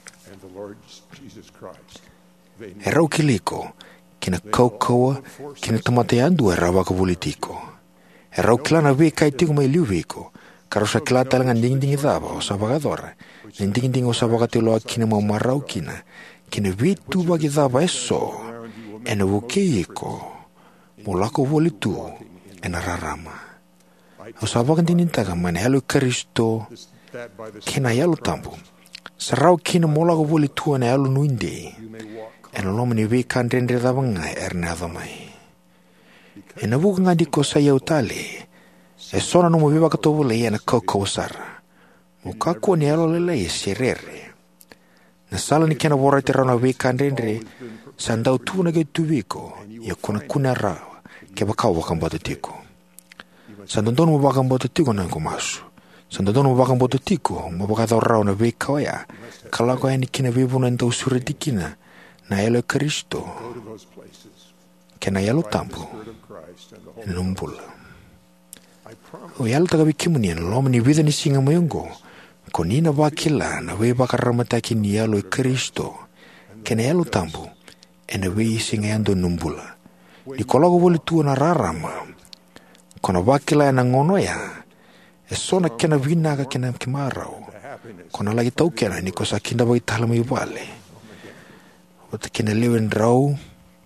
S8: erau kiliko kina kaukawa kina tamate andu eraba ka politiko erau klana we kai tigo mai liuviko karo sa klata langan ding daba o sa bagadora ding o sa bagatelo kina mo marau kina vitu bagi daba eso ena wukeiko molako volitu ena rarama. O sabakan tinintaga man halo Kristo kina yalo tambu. Sarau kina mola ko boli tua na yalo nuinde. Ena loma ni wekan rendre dabanga erna damai. Ena buka ngadi ko sa yau tale. E sona no mo viva ka tobo le ena koko sara. Muka ko ni yalo lele serere. Na sala ni kena bora terana wekan rendre sandau tu na ge tubiko ya kuna ra. Ke bakau wakang boto tiko. Sandondo mo bakang boto tiko nang kumasu. Sandondo mo bakang boto tiko mo bakata rao na wekao ya. Kala ko yani kina vivu na ntau suridikina na elo Kristo. Kena yalo tampu. Numbula. O yalo taga bikimunian loma ni vida ni singa mayungo. Konina bakila na we bakaramataki ni yalo Kristo. Kena yalo tampu. Ena we singa yando numbula. Di kolago wole tua na rarama. Kona wakila na ngono ya. E sona kena vinaka kena kimarau. Kona lagi tau kena ni kosa kinda bagi tahala mai wale. Wata kena lewen rau.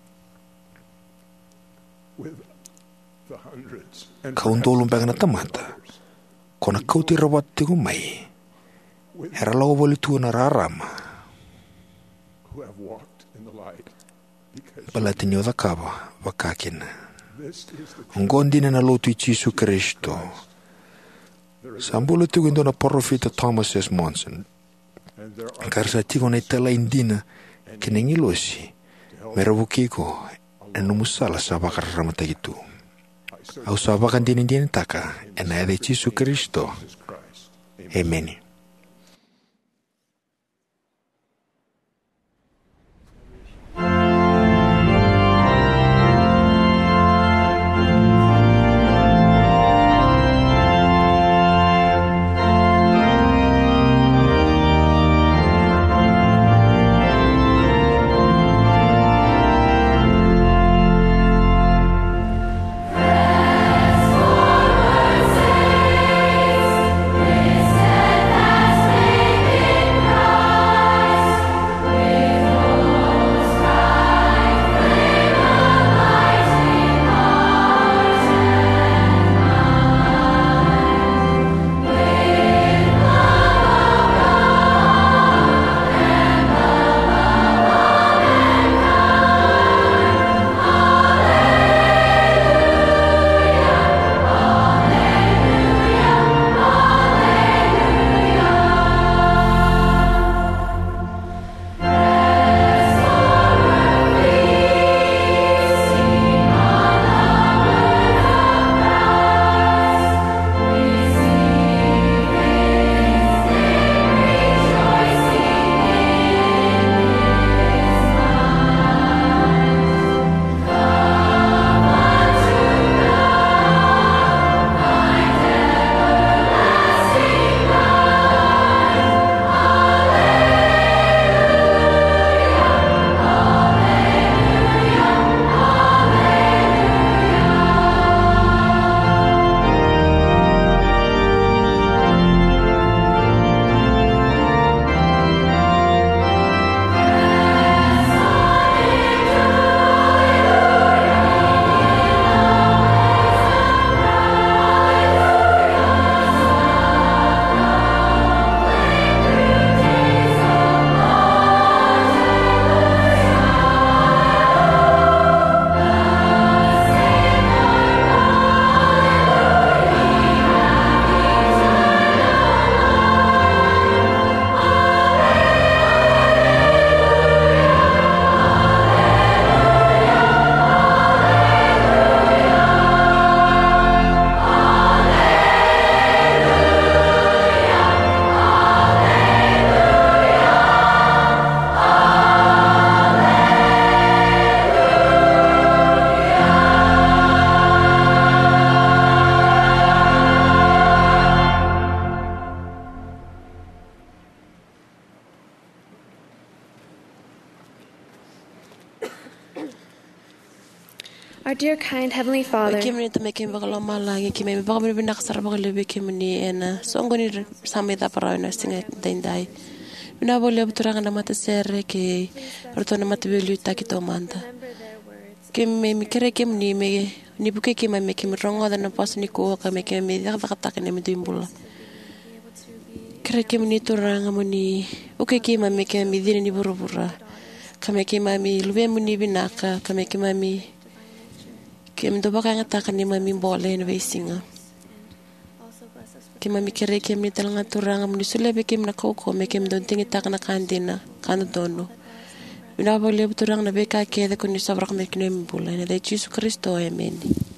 S8: Kauntolong pengen tamata. Kona kau tirawat tigo mai. Hera lago wole tua na rarama. Balatin yoda kaba wakakina. Ngondina na lotu Jesu Kristo. Sambulu tugindo na profeta Thomas S. Monson. Karsa tiko na itala indina kinengilosi merawukiko enumusala sabakar ramata itu. Au sabakan din taka ena de Jesu Kristo. Amen.
S3: Our dear kind Heavenly Father,
S5: Kimini to make him bagaloma lagi kimi bagamini binakasar bagalebe kimini ena songoni sameda parana singa dindai. Mina boleh beturangan nama terserah ke pertuan nama terbeli tak kita manda. Kimi mikir kimini me ni bukan kimi me kimi rongo dan pas ni ko kami kimi dah kata kene me timbul. Kira kimini turang amuni bukan kimi me kimi dini ni buru-buru. Kami kimi me luwe muni binaka kami kimi me Kim do baka ngatakan ni mami boleh na singa. Kim mami kere kim ni talang aturang am ni sulebe kim na koko me kim don tingi tak na kandina kanu dono. Mina boleh beturang na beka kede kun ni sabrak me kinem bula na de Jesu Kristo amen.